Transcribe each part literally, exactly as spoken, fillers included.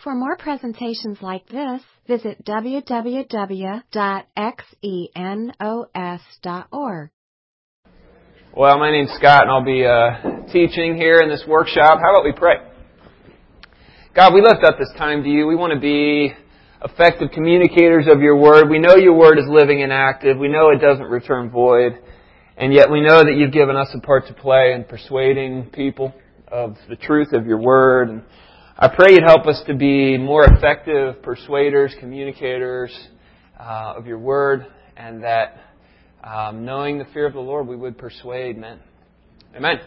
For more presentations like this, visit w w w dot xenos dot org. Well, my name's Scott, and I'll be uh, teaching here in this workshop. How about we pray? God, we lift up this time to you. We want to be effective communicators of your word. We know your word is living and active. We know it doesn't return void. And yet we know that you've given us a part to play in persuading people of the truth of your word. And I pray you'd help us to be more effective persuaders, communicators uh, of your word, and that um, knowing the fear of the Lord, we would persuade men. Amen.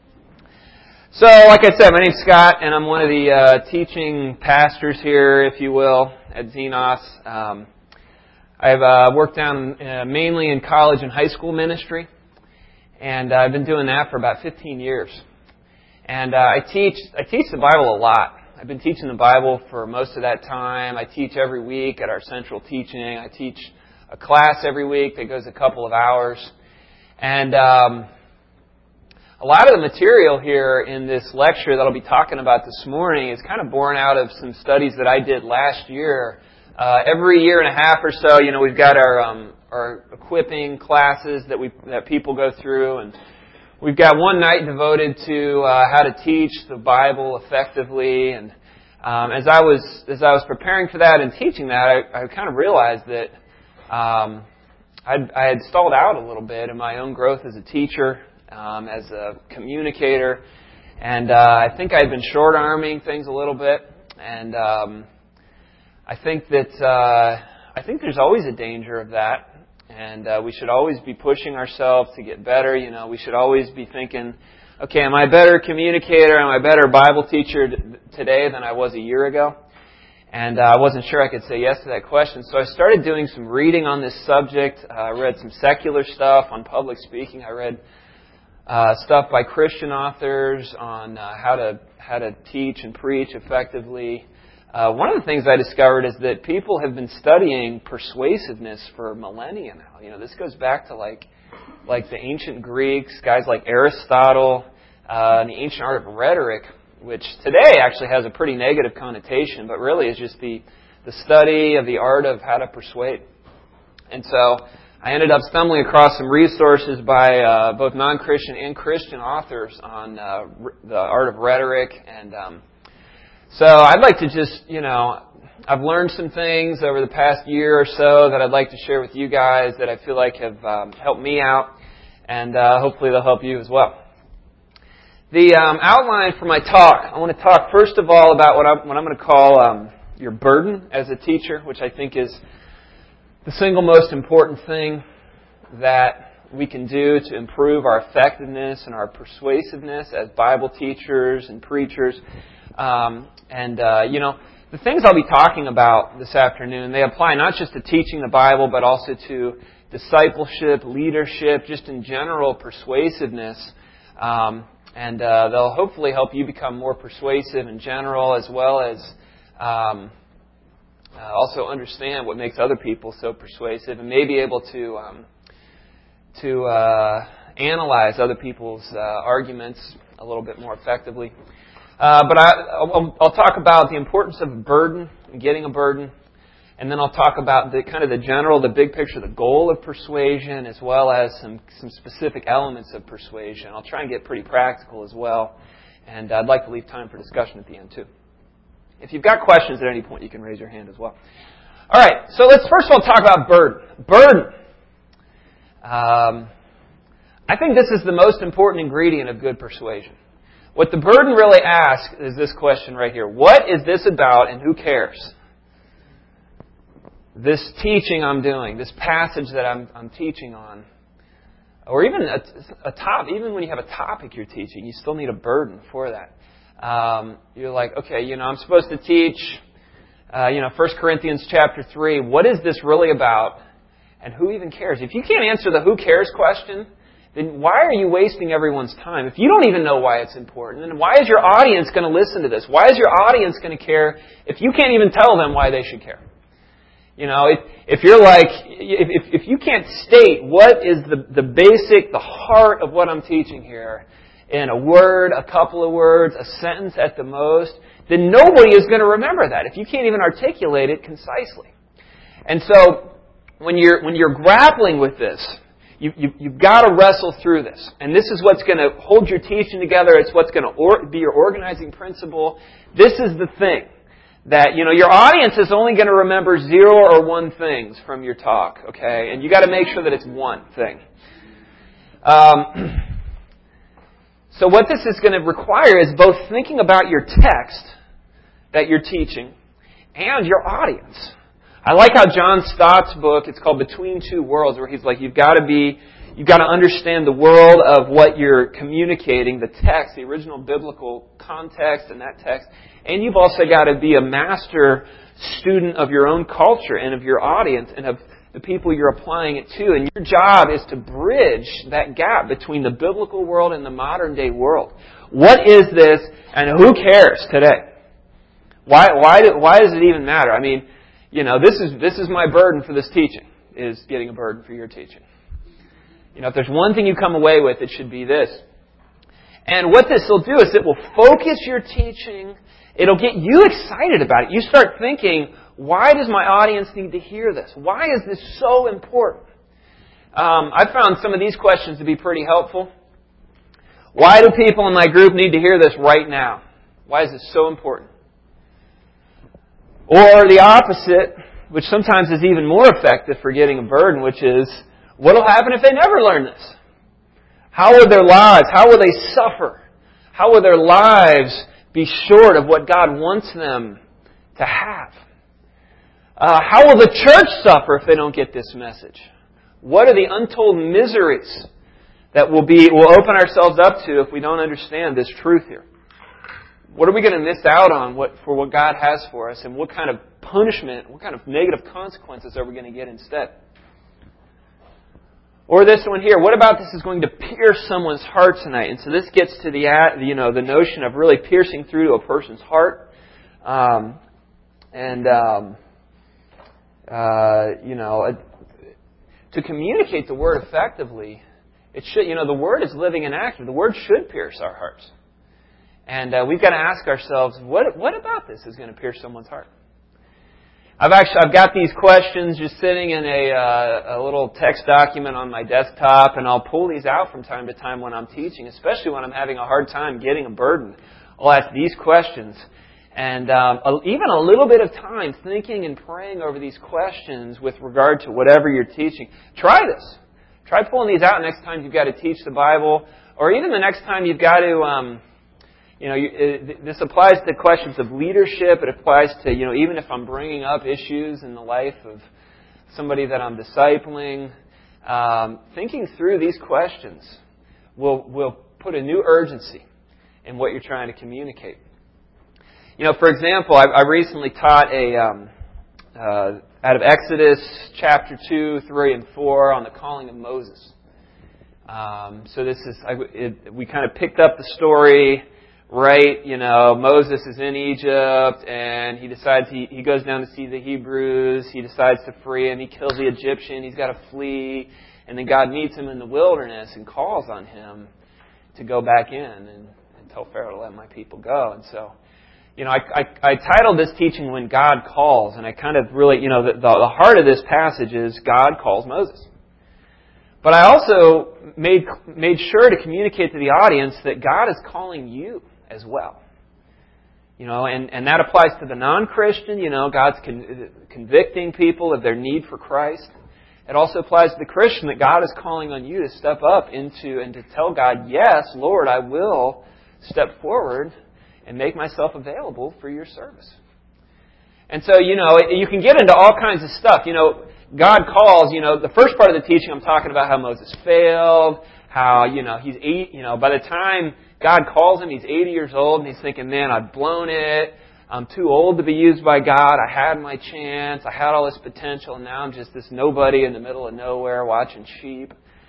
So, like I said, my name's Scott, and I'm one of the uh, teaching pastors here, if you will, at Xenos. Um, I've uh, worked down uh, mainly in college and high school ministry, and uh, I've been doing that for about fifteen years. And uh, I teach I teach the Bible a lot. I've been teaching the Bible for most of that time. I teach every week at our central teaching. I teach a class every week that goes a couple of hours. And um, a lot of the material here in this lecture that I'll be talking about this morning is kind of born out of some studies that I did last year. Uh, every year and a half or so, you know, we've got our um, our equipping classes that we that people go through, and we've got one night devoted to uh, how to teach the Bible effectively. And um, as I was as I was preparing for that and teaching that, I, I kind of realized that um, I'd, I had stalled out a little bit in my own growth as a teacher, um, as a communicator, and uh, I think I'd been short-arming things a little bit. And um, I think that uh, I think there's always a danger of that. And uh, we should always be pushing ourselves to get better. You know, we should always be thinking, okay, am I a better communicator? Am I a better Bible teacher t- today than I was a year ago? And uh, I wasn't sure I could say yes to that question. So I started doing some reading on this subject. Uh, I read some secular stuff on public speaking. I read uh, stuff by Christian authors on uh, how to how to teach and preach effectively. Uh, one of the things I discovered is that people have been studying persuasiveness for millennia now. You know, this goes back to like like the ancient Greeks, guys like Aristotle, uh, and the ancient art of rhetoric, which today actually has a pretty negative connotation, but really is just the the study of the art of how to persuade. And so I ended up stumbling across some resources by uh, both non-Christian and Christian authors on uh, the art of rhetoric. And um, So I'd like to just, you know, I've learned some things over the past year or so that I'd like to share with you guys that I feel like have um, helped me out, and uh, hopefully they'll help you as well. The um, outline for my talk, I want to talk first of all about what I'm, what I'm going to call um, your burden as a teacher, which I think is the single most important thing that we can do to improve our effectiveness and our persuasiveness as Bible teachers and preachers. Um, and, uh, you know, the things I'll be talking about this afternoon, they apply not just to teaching the Bible, but also to discipleship, leadership, just in general persuasiveness. Um, and uh, they'll hopefully help you become more persuasive in general, as well as um, uh, also understand what makes other people so persuasive, and may be able to um, to uh, analyze other people's uh, arguments a little bit more effectively. Uh, but I, I'll, I'll talk about the importance of a burden, and getting a burden, and then I'll talk about the kind of the general, the big picture, the goal of persuasion, as well as some, some specific elements of persuasion. I'll try and get pretty practical as well, and I'd like to leave time for discussion at the end too. If you've got questions at any point, you can raise your hand as well. All right, so let's first of all talk about burden. Burden. Um, I think this is the most important ingredient of good persuasion. What the burden really asks is this question right here. What is this about, and who cares? This teaching I'm doing, this passage that I'm, I'm teaching on, or even a, a top, even when you have a topic you're teaching, you still need a burden for that. Um, you're like, okay, you know, I'm supposed to teach, uh, you know, First Corinthians chapter three. What is this really about, and who even cares? If you can't answer the who cares question, then why are you wasting everyone's time? If you don't even know why it's important, then why is your audience going to listen to this? Why is your audience going to care if you can't even tell them why they should care? You know, if, if you're like, if, if, if you can't state what is the, the basic, the heart of what I'm teaching here in a word, a couple of words, a sentence at the most, then nobody is going to remember that if you can't even articulate it concisely. And so when you're when you're grappling with this, you, you, you've got to wrestle through this. And this is what's going to hold your teaching together. It's what's going to or, be your organizing principle. This is the thing that, you know, your audience is only going to remember zero or one things from your talk, okay? And you got to make sure that it's one thing. Um, so what this is going to require is both thinking about your text that you're teaching and your audience. I like how John Stott's book, it's called Between Two Worlds, where he's like, you've got to be, you've got to understand the world of what you're communicating, the text, the original biblical context and that text, and you've also got to be a master student of your own culture and of your audience and of the people you're applying it to. And your job is to bridge that gap between the biblical world and the modern day world. What is this, and who cares today? Why, why, do, why does it even matter? I mean, you know, this is this is my burden for this teaching, is getting a burden for your teaching. You know, if there's one thing you come away with, it should be this. And what this will do is it will focus your teaching. It'll get you excited about it. You start thinking, why does my audience need to hear this? Why is this so important? Um, I found some of these questions to be pretty helpful. Why do people in my group need to hear this right now? Why is this so important? Or the opposite, which sometimes is even more effective for getting a burden, which is, what will happen if they never learn this? How will their lives, how will they suffer? How will their lives be short of what God wants them to have? Uh, how will the church suffer if they don't get this message? What are the untold miseries that we'll be, we'll open ourselves up to if we don't understand this truth here? What are we going to miss out on what, for what God has for us? And what kind of punishment, what kind of negative consequences are we going to get instead? Or this one here, what about this is going to pierce someone's heart tonight? And so this gets to the, you know, the notion of really piercing through to a person's heart. Um, and, um, uh, you know, to communicate the Word effectively, it should, you know, the Word is living and active. The Word should pierce our hearts. And uh, we've got to ask ourselves, what what about this is going to pierce someone's heart? I've actually I've got these questions just sitting in a uh, a little text document on my desktop, and I'll pull these out from time to time when I'm teaching, especially when I'm having a hard time getting a burden. I'll ask these questions, and um, even a little bit of time thinking and praying over these questions with regard to whatever you're teaching. Try this. Try pulling these out next time you've got to teach the Bible, or even the next time you've got to. Um, You know, you, it, this applies to questions of leadership. It applies to, you know, even if I'm bringing up issues in the life of somebody that I'm discipling, um, thinking through these questions will will put a new urgency in what you're trying to communicate. You know, for example, I, I recently taught a um, uh, out of Exodus chapter two, three, and four on the calling of Moses. Um, so this is I, it, we kind of picked up the story. Right, you know, Moses is in Egypt, and he decides he, he goes down to see the Hebrews. He decides to free him. He kills the Egyptian. He's got to flee. And then God meets him in the wilderness and calls on him to go back in and, and tell Pharaoh to let my people go. And so, you know, I, I, I titled this teaching, When God Calls. And I kind of really, you know, the, the, the heart of this passage is God calls Moses. But I also made made sure to communicate to the audience that God is calling you as well. You know, and, and that applies to the non-Christian. You know, God's con- convicting people of their need for Christ. It also applies to the Christian that God is calling on you to step up into and to tell God, yes, Lord, I will step forward and make myself available for your service. And so, you know, you can get into all kinds of stuff. You know, God calls, you know, the first part of the teaching I'm talking about how Moses failed, how, you know, he's eight, you know, by the time God calls him, he's eighty years old, and he's thinking, man, I've blown it. I'm too old to be used by God. I had my chance. I had all this potential, and now I'm just this nobody in the middle of nowhere watching sheep.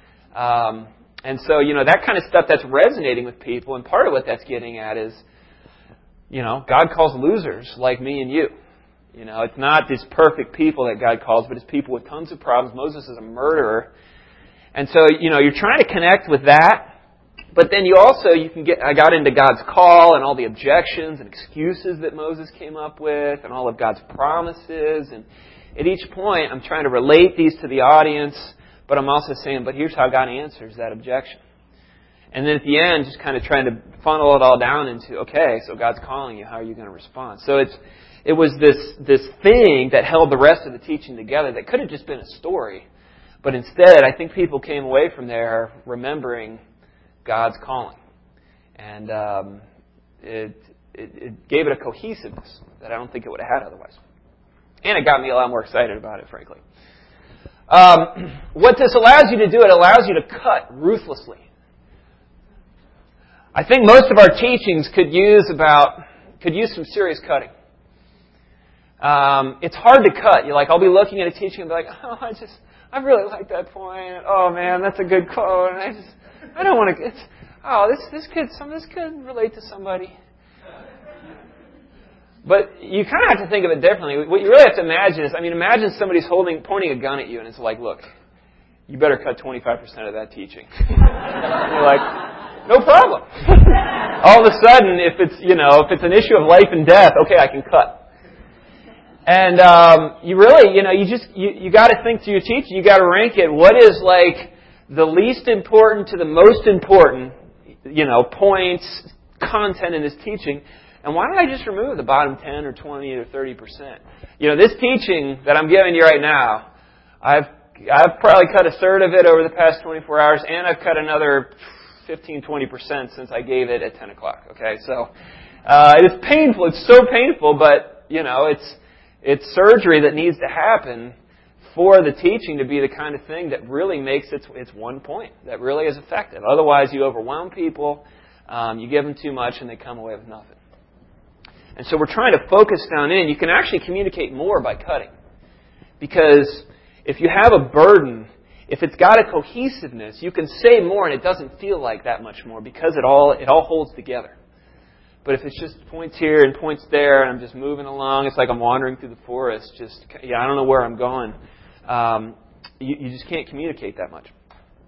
Um, and so, you know, that kind of stuff that's resonating with people, and part of what that's getting at is, you know, God calls losers like me and you. You know, it's not these perfect people that God calls, but it's people with tons of problems. Moses is a murderer. And so, you know, you're trying to connect with that. But then you also, you can get, I got into God's call and all the objections and excuses that Moses came up with and all of God's promises. And at each point, I'm trying to relate these to the audience, but I'm also saying, but here's how God answers that objection. And then at the end, just kind of trying to funnel it all down into, okay, so God's calling you, how are you going to respond? So it's, it was this, this thing that held the rest of the teaching together that could have just been a story. But instead, I think people came away from there remembering God's calling. And um, it, it, it gave it a cohesiveness that I don't think it would have had otherwise. And it got me a lot more excited about it, frankly. Um, what this allows you to do, it allows you to cut ruthlessly. I think most of our teachings could use about could use some serious cutting. Um, it's hard to cut. You're like, I'll be looking at a teaching and be like, oh, I just, I really like that point. Oh man, that's a good quote. And I just, I don't want to. It's, oh, this this could some this could relate to somebody. But you kind of have to think of it differently. What you really have to imagine is, I mean, imagine somebody's holding, pointing a gun at you, and it's like, look, you better cut twenty-five percent of that teaching. And you're like, no problem. All of a sudden, if it's, you know, if it's an issue of life and death, okay, I can cut. And um, you really, you know, you just, you, you got to think to your teaching. You got to rank it. What is like the least important to the most important, you know, points, content in this teaching? And why don't I just remove the bottom ten or twenty or thirty percent? You know, this teaching that I'm giving you right now, I've I've probably cut a third of it over the past twenty-four hours, and I've cut another fifteen, twenty percent since I gave it at ten o'clock. Okay, so uh, it is painful. It's so painful, but you know, it's it's surgery that needs to happen for the teaching to be the kind of thing that really makes its its one point, that really is effective. Otherwise, you overwhelm people, um, you give them too much, and they come away with nothing. And so we're trying to focus down in. You can actually communicate more by cutting, because if you have a burden, if it's got a cohesiveness, you can say more, and it doesn't feel like that much more because it all it all holds together. But if it's just points here and points there, and I'm just moving along, it's like I'm wandering through the forest. Just yeah, I don't know where I'm going. Um, you, you just can't communicate that much.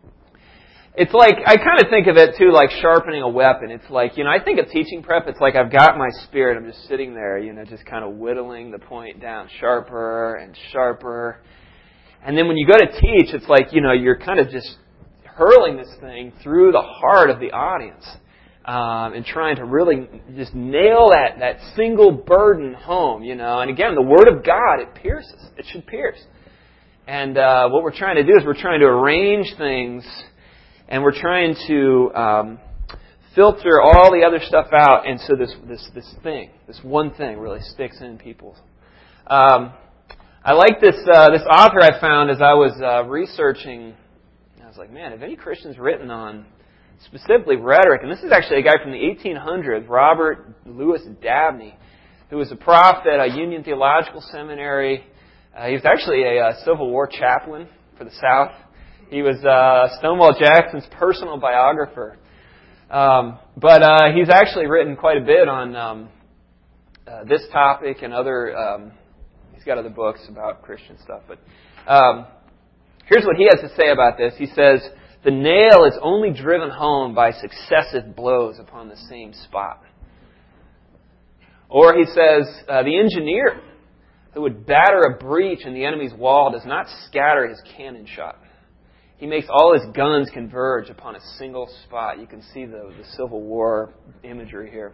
It's like, I kind of think of it too like sharpening a weapon. It's like, you know, I think of teaching prep, it's like I've got my spirit, I'm just sitting there, you know, just kind of whittling the point down sharper and sharper. And then when you go to teach, it's like, you know, you're kind of just hurling this thing through the heart of the audience. Um, and trying to really just nail that, that single burden home, you know. And again, the Word of God, it pierces. It should pierce. And uh, what we're trying to do is we're trying to arrange things, and we're trying to um, filter all the other stuff out, and so this this this thing, this one thing, really sticks in people. Um, I like this uh, this author I found as I was uh, researching. I was like, man, have any Christians written on specifically rhetoric? And this is actually a guy from the eighteen hundreds, Robert Louis Dabney, who was a prof at a Union Theological Seminary. Uh, he was actually a, a Civil War chaplain for the South. He was uh, Stonewall Jackson's personal biographer. Um, but uh, he's actually written quite a bit on um, uh, this topic and other, um, he's got other books about Christian stuff. But um, here's what he has to say about this. He says, the nail is only driven home by successive blows upon the same spot. Or he says, uh, the engineer who would batter a breach in the enemy's wall does not scatter his cannon shot. He makes all his guns converge upon a single spot. You can see the, the Civil War imagery here.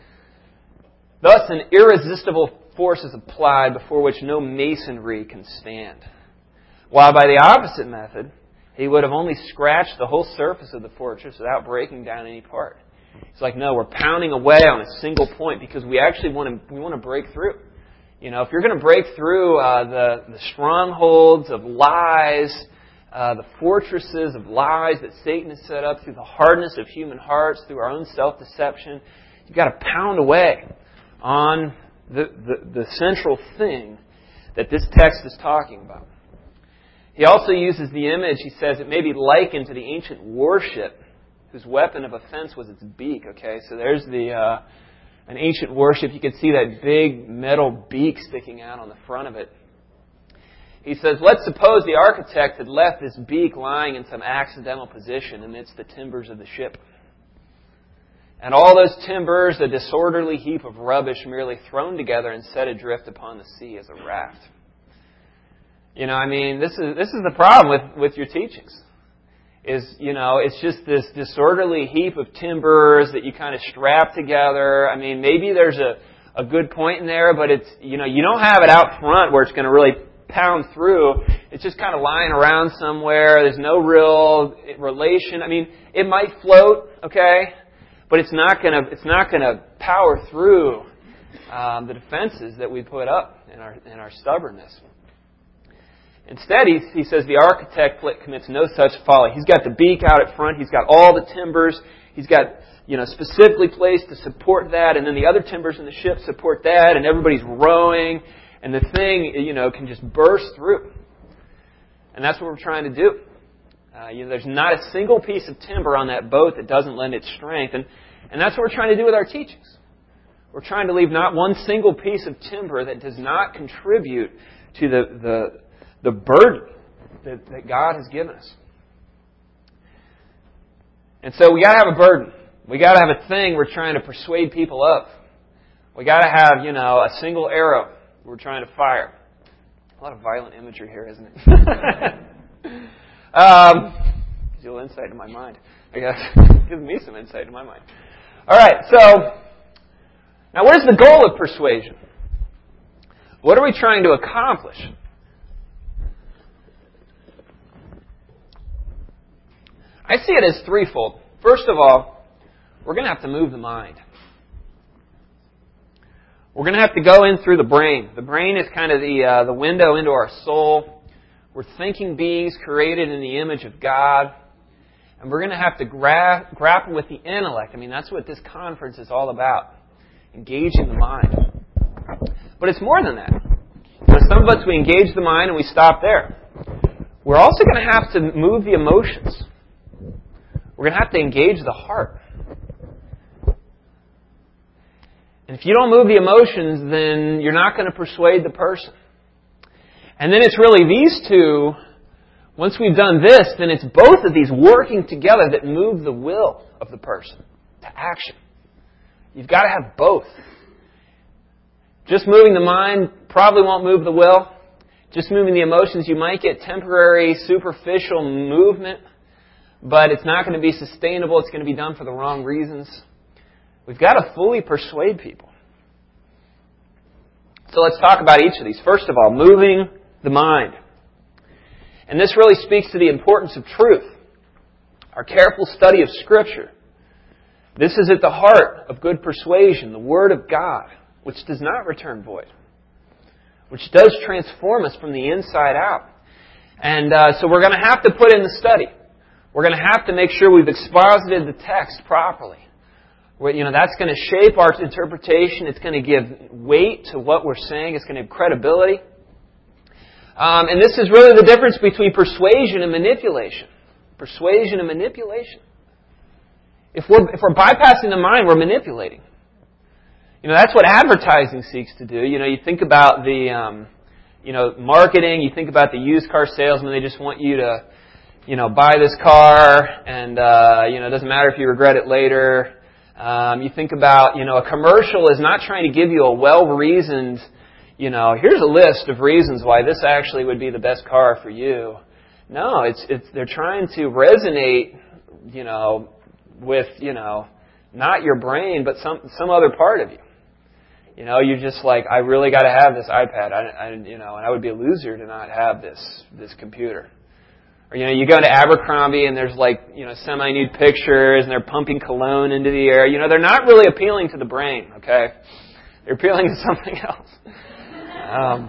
Thus, an irresistible force is applied before which no masonry can stand. While by the opposite method, he would have only scratched the whole surface of the fortress without breaking down any part. It's like, no, we're pounding away on a single point because we actually want to we want to break through. You know, if you're going to break through uh, the, the strongholds of lies, uh, the fortresses of lies that Satan has set up through the hardness of human hearts, through our own self-deception, you've got to pound away on the, the, the central thing that this text is talking about. He also uses the image, he says, it may be likened to the ancient warship whose weapon of offense was its beak. Okay, so there's the uh, an ancient warship. You can see that big metal beak sticking out on the front of it. He says, let's suppose the architect had left this beak lying in some accidental position amidst the timbers of the ship. And all those timbers, a disorderly heap of rubbish merely thrown together and set adrift upon the sea as a raft. You know, I mean, this is this is the problem with, with your teachings. Is, you know, it's just this disorderly heap of timbers that you kind of strap together. I mean, maybe there's a, a good point in there, but it's, you know, you don't have it out front where it's going to really pound through. It's just kind of lying around somewhere. There's no real relation. I mean, it might float, okay, but it's not going to it's not going to power through um, the defenses that we put up in our in our stubbornness. Instead, he, he says the architect commits no such folly. He's got the beak out at front. He's got all the timbers. He's got, you know, specifically placed to support that, and then the other timbers in the ship support that, and everybody's rowing, and the thing, you know, can just burst through. And that's what we're trying to do. Uh, you know, there's not a single piece of timber on that boat that doesn't lend its strength, and and that's what we're trying to do with our teachings. We're trying to leave not one single piece of timber that does not contribute to the the the burden that, that God has given us. And so we got to have a burden. We got to have a thing we're trying to persuade people of. We got to have, you know, a single arrow we're trying to fire. A lot of violent imagery here, isn't it? um, gives you a little insight into my mind, I guess. Gives me some insight into my mind. All right, so now what is the goal of persuasion? What are we trying to accomplish? I see it as threefold. First of all, we're going to have to move the mind. We're going to have to go in through the brain. The brain is kind of the uh, the window into our soul. We're thinking beings created in the image of God. And we're going to have to gra- grapple with the intellect. I mean, that's what this conference is all about. Engaging the mind. But it's more than that. You know, some of us, we engage the mind and we stop there. We're also going to have to move the emotions. We're going to have to engage the heart. And if you don't move the emotions, then you're not going to persuade the person. And then it's really these two, once we've done this, then it's both of these working together that move the will of the person to action. You've got to have both. Just moving the mind probably won't move the will. Just moving the emotions, you might get temporary, superficial movement. But it's not going to be sustainable. It's going to be done for the wrong reasons. We've got to fully persuade people. So let's talk about each of these. First of all, moving the mind. And this really speaks to the importance of truth. Our careful study of Scripture. This is at the heart of good persuasion, the Word of God, which does not return void, which does transform us from the inside out. And uh, so we're going to have to put in the study. We're going to have to make sure we've exposited the text properly. You know, that's going to shape our interpretation. It's going to give weight to what we're saying. It's going to have credibility. Um, and this is really the difference between persuasion and manipulation. Persuasion and manipulation. If we're, if we're bypassing the mind, we're manipulating. You know, that's what advertising seeks to do. You know, you think about the, um, you know, marketing. You think about the used car salesman. They just want you to, you know, buy this car, and, uh, you know, it doesn't matter if you regret it later. Um, you think about, you know, a commercial is not trying to give you a well-reasoned, you know, here's a list of reasons why this actually would be the best car for you. No, it's, it's, they're trying to resonate, you know, with, you know, not your brain, but some, some other part of you. You know, you're just like, I really got to have this iPad. I, I, you know, and I would be a loser to not have this, this computer. Or, you know, you go to Abercrombie and there's like, you know, semi-nude pictures and they're pumping cologne into the air. You know, they're not really appealing to the brain, okay? They're appealing to something else. Um,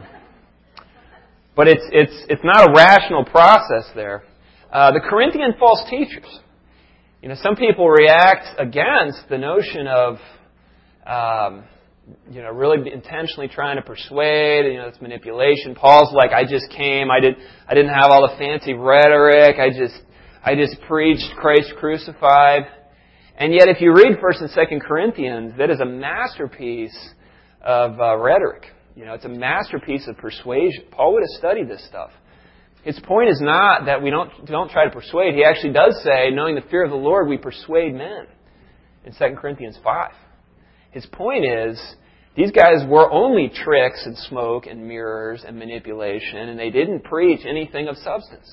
but it's, it's, it's not a rational process there. Uh, the Corinthian false teachers. You know, some people react against the notion of, um, you know, really intentionally trying to persuade. You know, it's manipulation. Paul's like, I just came. I did. I didn't have all the fancy rhetoric. I just, I just preached Christ crucified. And yet, if you read First and Second Corinthians, that is a masterpiece of uh, rhetoric. You know, it's a masterpiece of persuasion. Paul would have studied this stuff. His point is not that we don't don't try to persuade. He actually does say, knowing the fear of the Lord, we persuade men. in Second Corinthians five. His point is, these guys were only tricks and smoke and mirrors and manipulation, and they didn't preach anything of substance.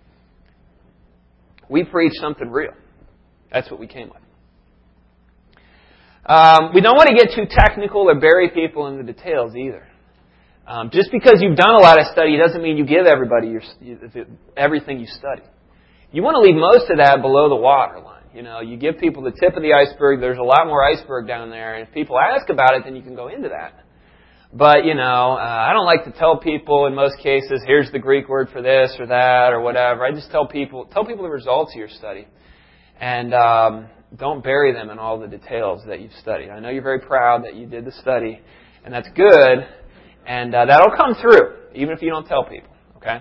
We preach something real. That's what we came with. Um, we don't want to get too technical or bury people in the details either. Um, just because you've done a lot of study doesn't mean you give everybody your, everything you study. You want to leave most of that below the waterline. You know, you give people the tip of the iceberg. There's a lot more iceberg down there. And if people ask about it, then you can go into that. But, you know, uh, I don't like to tell people in most cases, here's the Greek word for this or that or whatever. I just tell people, tell people the results of your study. And um, don't bury them in all the details that you've studied. I know you're very proud that you did the study, and that's good. And uh, that'll come through, even if you don't tell people. Okay?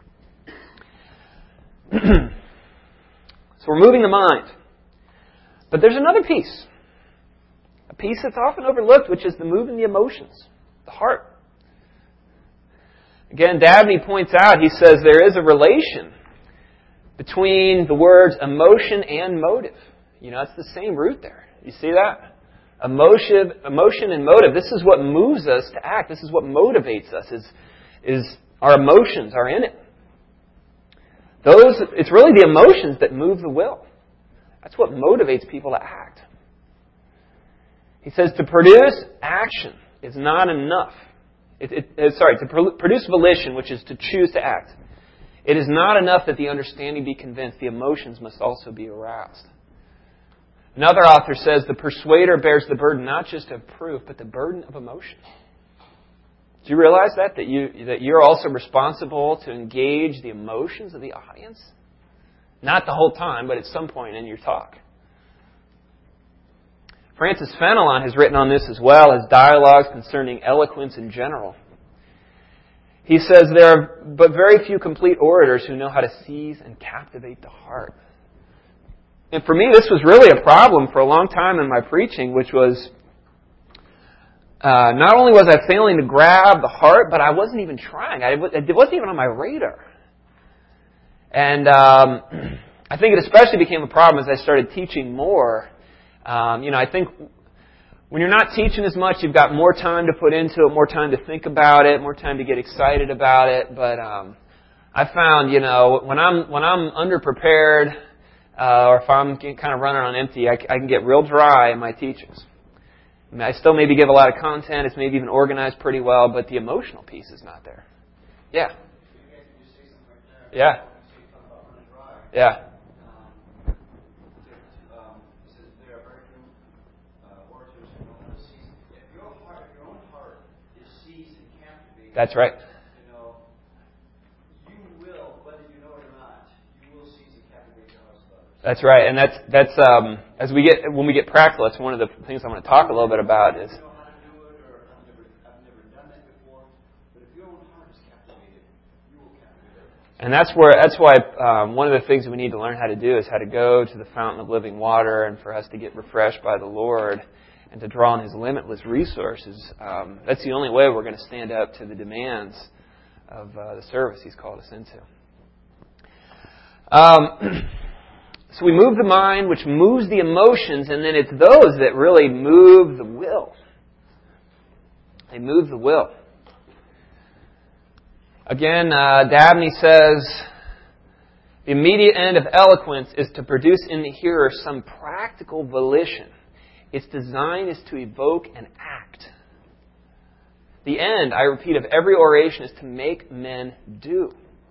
So we're moving the mind. But there's another piece. A piece that's often overlooked, which is the moving the emotions, the heart. Again, Dabney points out, he says there is a relation between the words emotion and motive. You know, it's the same root there. You see that? Emotion, emotion and motive. This is what moves us to act. This is what motivates us, is, is our emotions are in it. Those, it's really the emotions that move the will. That's what motivates people to act. He says to produce action is not enough. It, it, sorry, to produce volition, which is to choose to act. It is not enough that the understanding be convinced. The emotions must also be aroused. Another author says the persuader bears the burden not just of proof, but the burden of emotion. Do you realize that? That, you, that you're also responsible to engage the emotions of the audience? Not the whole time, but at some point in your talk. Francis Fenelon has written on this as well as dialogues concerning eloquence in general. He says there are but very few complete orators who know how to seize and captivate the heart. And for me, this was really a problem for a long time in my preaching, which was uh, not only was I failing to grab the heart, but I wasn't even trying. I, it wasn't even on my radar. And um, I think it especially became a problem as I started teaching more. Um, you know, I think when you're not teaching as much, you've got more time to put into it, more time to think about it, more time to get excited about it. But um, I found, you know, when I'm when I'm underprepared, uh, or if I'm kind of running on empty, I, I can get real dry in my teachings. I mean, I still maybe give a lot of content. It's maybe even organized pretty well, but the emotional piece is not there. Yeah. Yeah. Yeah. That's right. You know, you will, whether you know it or not, you will seize and captivate the hearts of others. That's right, and that's that's um, as we get when we get practical. That's one of the things I want to talk a little bit about. Is I don't know how to do it, or I've never, I've never done that before. But if your own heart is captivated, you will captivate others. And that's where that's why um, one of the things that we need to learn how to do is how to go to the fountain of living water, and for us to get refreshed by the Lord. And to draw on His limitless resources. Um, that's the only way we're going to stand up to the demands of uh, the service He's called us into. Um, so we move the mind, which moves the emotions, and then it's those that really move the will. They move the will. Again, uh, Dabney says, the immediate end of eloquence is to produce in the hearer some practical volition. Its design is to evoke an act. The end, I repeat, of every oration is to make men do.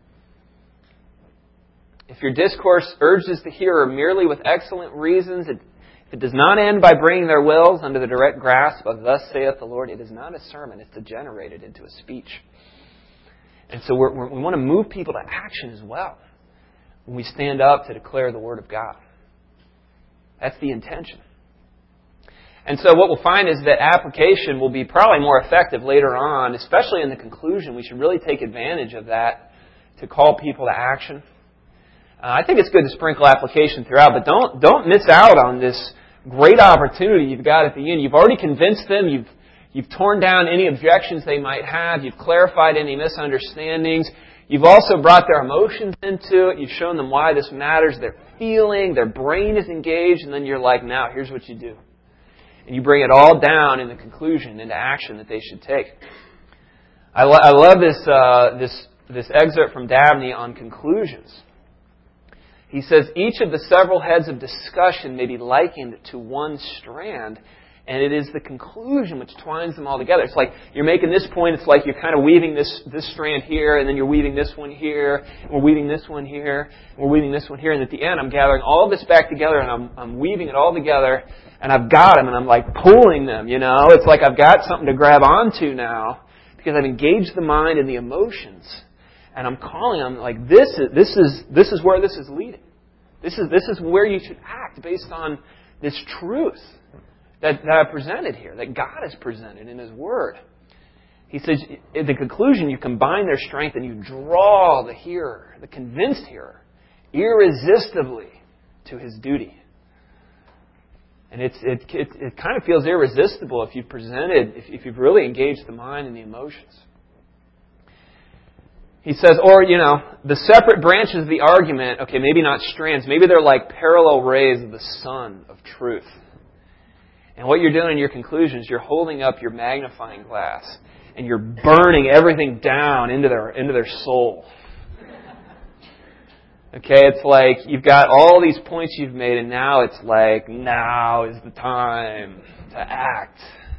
If your discourse urges the hearer merely with excellent reasons, it, if it does not end by bringing their wills under the direct grasp of thus saith the Lord, it is not a sermon. It's degenerated into a speech. And so we're, we're, we want to move people to action as well when we stand up to declare the Word of God. That's the intention. And so what we'll find is that application will be probably more effective later on, especially in the conclusion. We should really take advantage of that to call people to action. Uh, I think it's good to sprinkle application throughout, but don't don't miss out on this great opportunity you've got at the end. You've already convinced them. You've you've torn down any objections they might have. You've clarified any misunderstandings. You've also brought their emotions into it. You've shown them why this matters. They're feeling, their brain is engaged, and then you're like, now, here's what you do. And you bring it all down in the conclusion, into action that they should take. I, lo- I love this, uh, this, this excerpt from Dabney on conclusions. He says, each of the several heads of discussion may be likened to one strand, and it is the conclusion which twines them all together. It's like you're making this point, it's like you're kind of weaving this, this strand here, and then you're weaving this one here, and we're weaving this one here, and we're weaving this one here, and at the end I'm gathering all this back together, and I'm, I'm weaving it all together, and I've got them, and I'm like pulling them, you know? It's like I've got something to grab onto now, because I've engaged the mind and the emotions. And I'm calling them like this is this is this is where this is leading. This is this is where you should act based on this truth that, that I presented here, that God has presented in His Word. He says, in the conclusion, you combine their strength and you draw the hearer, the convinced hearer, irresistibly to his duty. And it's, it, it, it kind of feels irresistible if you've presented, if, if you've really engaged the mind and the emotions. He says, or, you know, the separate branches of the argument, okay, maybe not strands, maybe they're like parallel rays of the sun of truth. And what you're doing in your conclusions, you're holding up your magnifying glass and you're burning everything down into their, into their soul. Okay, it's like you've got all these points you've made and now it's like, now is the time to act.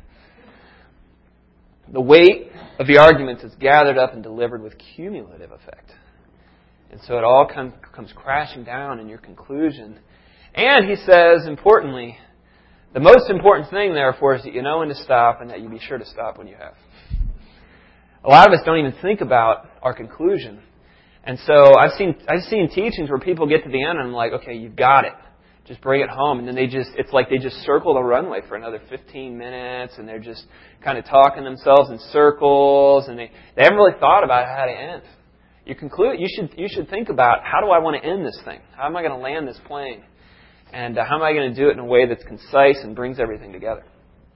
The weight of the arguments is gathered up and delivered with cumulative effect. And so it all come, comes crashing down in your conclusion. And he says, importantly, the most important thing, therefore, is that you know when to stop and that you be sure to stop when you have. A lot of us don't even think about our conclusion. And so I've seen I've seen teachings where people get to the end and I'm like, okay, you've got it. Just bring it home. And then they just, it's like they just circle the runway for another fifteen minutes and they're just kind of talking themselves in circles and they, they haven't really thought about how to end. You conclude, you should, you should think about, how do I want to end this thing? How am I going to land this plane? And uh, how am I going to do it in a way that's concise and brings everything together?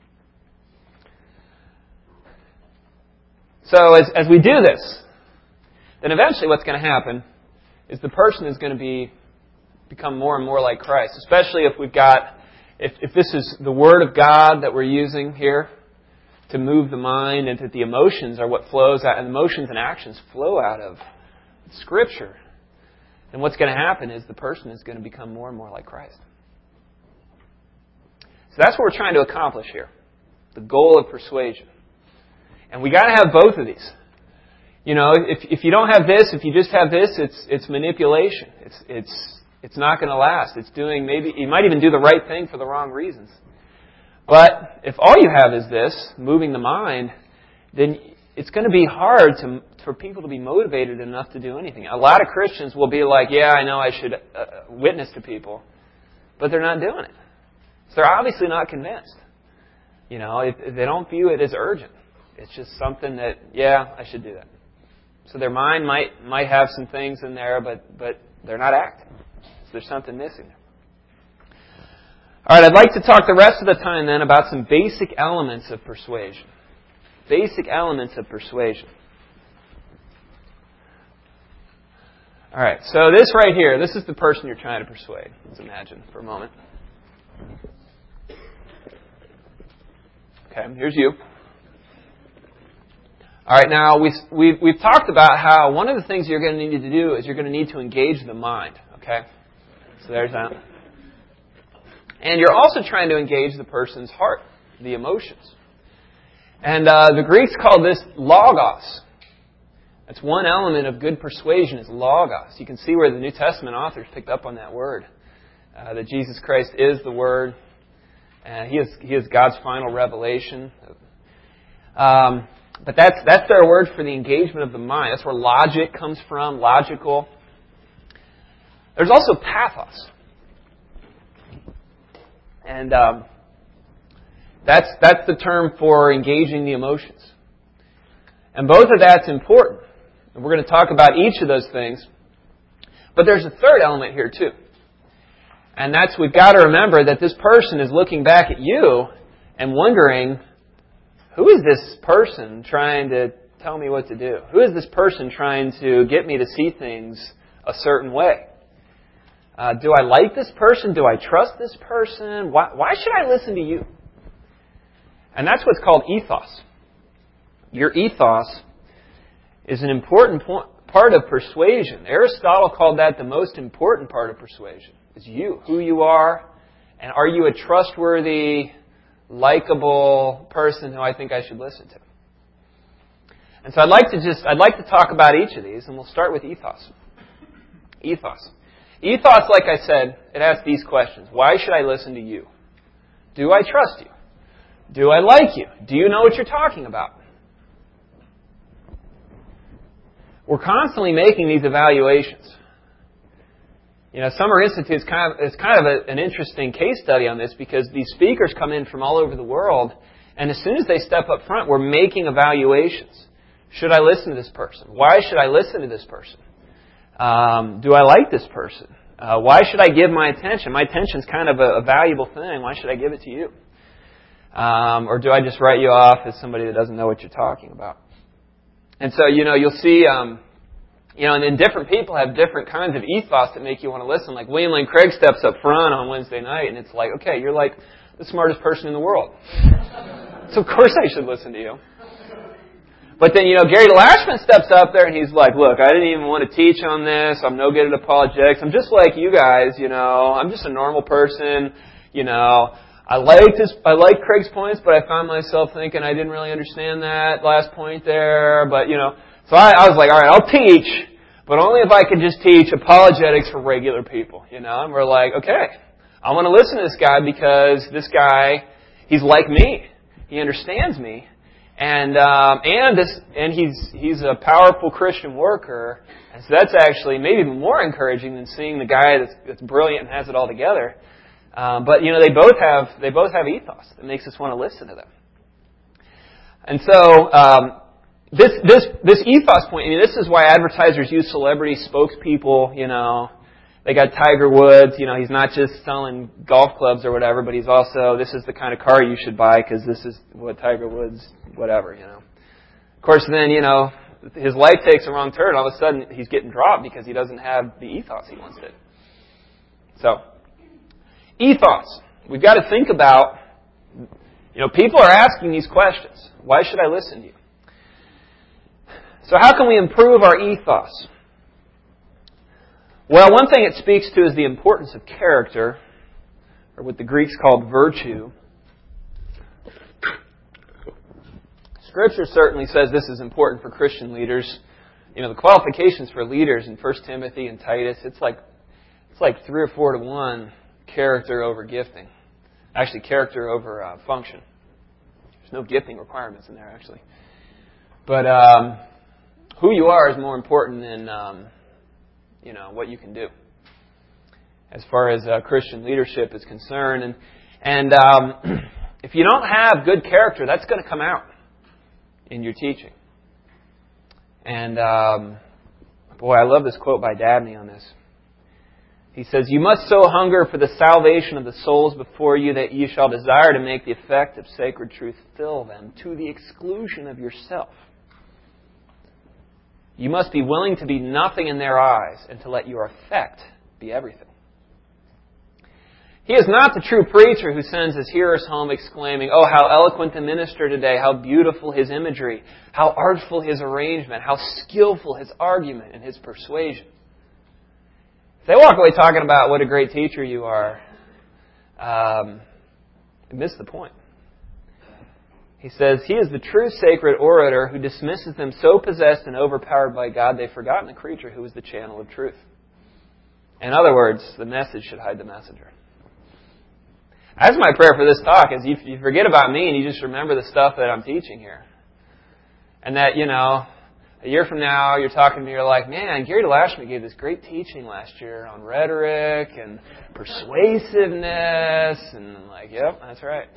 So as, as we do this, then eventually what's going to happen is the person is going to be become more and more like Christ, especially if we've got, if, if this is the Word of God that we're using here to move the mind and that the emotions are what flows out, and emotions and actions flow out of Scripture, then what's going to happen is the person is going to become more and more like Christ. So that's what we're trying to accomplish here, the goal of persuasion. And we got to have both of these. You know, if if you don't have this, if you just have this, it's it's manipulation. It's it's It's not going to last. It's doing maybe, you might even do the right thing for the wrong reasons. But if all you have is this, moving the mind, then it's going to be hard to, for people to be motivated enough to do anything. A lot of Christians will be like, yeah, I know I should uh, witness to people, but they're not doing it. So they're obviously not convinced. You know, if, if they don't view it as urgent. It's just something that, yeah, I should do that. So their mind might might have some things in there, but but they're not acting. So there's something missing there. All right, I'd like to talk the rest of the time then about some basic elements of persuasion. Basic elements of persuasion. All right, so this right here, this is the person you're trying to persuade. Let's imagine for a moment. Okay, here's you. All right, now we've, we've, we've talked about how one of the things you're going to need to do is you're going to need to engage the mind. Okay? So there's that. And you're also trying to engage the person's heart, the emotions. And uh, the Greeks call this logos. That's one element of good persuasion is logos. You can see where the New Testament authors picked up on that word. Uh, that Jesus Christ is the Word. And He is, He is God's final revelation. Um, but that's, that's their word for the engagement of the mind. That's where logic comes from, logical. There's also pathos. And um, that's that's the term for engaging the emotions. And both of that's important. And we're going to talk about each of those things. But there's a third element here too. And that's we've got to remember that this person is looking back at you and wondering, who is this person trying to tell me what to do? Who is this person trying to get me to see things a certain way? Uh, do I like this person? Do I trust this person? Why, why should I listen to you? And that's what's called ethos. Your ethos is an important point, part of persuasion. Aristotle called that the most important part of persuasion. Is you, who you are, and are you a trustworthy, likable person who I think I should listen to? And so I'd like to just I'd like to talk about each of these, and we'll start with ethos. Ethos. Ethos, like I said, it asks these questions. Why should I listen to you? Do I trust you? Do I like you? Do you know what you're talking about? We're constantly making these evaluations. You know, Summer Institute is kind of, it's kind of a, an interesting case study on this because these speakers come in from all over the world, and as soon as they step up front, we're making evaluations. Should I listen to this person? Why should I listen to this person? Um, do I like this person? Uh, why should I give my attention? My attention is kind of a, a valuable thing. Why should I give it to you? Um, or do I just write you off as somebody that doesn't know what you're talking about? And so, you know, you'll see, um, you know, and then different people have different kinds of ethos that make you want to listen. Like William Lane Craig steps up front on Wednesday night, and it's like, okay, you're like the smartest person in the world. So of course I should listen to you. But then, you know, Gary Lashman steps up there and he's like, look, I didn't even want to teach on this. I'm no good at apologetics. I'm just like you guys, you know. I'm just a normal person, you know. I liked his, I liked Craig's points, but I found myself thinking I didn't really understand that last point there. But, you know, so I, I was like, all right, I'll teach, but only if I could just teach apologetics for regular people, you know. And we're like, okay, I want to listen to this guy because this guy, he's like me. He understands me. And um, and this and he's he's a powerful Christian worker, and so that's actually maybe even more encouraging than seeing the guy that's, that's brilliant and has it all together. Um, but you know they both have they both have ethos that makes us want to listen to them. And so um, this this this ethos point, I mean, this is why advertisers use celebrity spokespeople. You know, they got Tiger Woods. You know, he's not just selling golf clubs or whatever, but he's also this is the kind of car you should buy because this is what Tiger Woods. Whatever, you know. Of course, then, you know, his life takes a wrong turn. All of a sudden, he's getting dropped because he doesn't have the ethos he once did. So, ethos. We've got to think about, you know, people are asking these questions. Why should I listen to you? So how can we improve our ethos? Well, one thing it speaks to is the importance of character, or what the Greeks called virtue. Scripture certainly says this is important for Christian leaders. You know, the qualifications for leaders in First Timothy and Titus, it's like it's like three or four to one character over gifting. Actually, character over uh, function. There's no gifting requirements in there, actually. But um, who you are is more important than, um, you know, what you can do as far as uh, Christian leadership is concerned. And, and um, if you don't have good character, that's going to come out in your teaching. And, um, boy, I love this quote by Dabney on this. He says, you must so hunger for the salvation of the souls before you that you shall desire to make the effect of sacred truth fill them to the exclusion of yourself. You must be willing to be nothing in their eyes and to let your effect be everything. He is not the true preacher who sends his hearers home exclaiming, oh, how eloquent the minister today, how beautiful his imagery, how artful his arrangement, how skillful his argument and his persuasion. If they walk away talking about what a great teacher you are, um, they miss the point. He says, he is the true sacred orator who dismisses them so possessed and overpowered by God they've forgotten the creature who is the channel of truth. In other words, the message should hide the messenger. That's my prayer for this talk, is you, you forget about me and you just remember the stuff that I'm teaching here. And that, you know, a year from now, you're talking to me, you're like, man, Gary DeLashman gave this great teaching last year on rhetoric and persuasiveness. And I'm like, yep, that's right.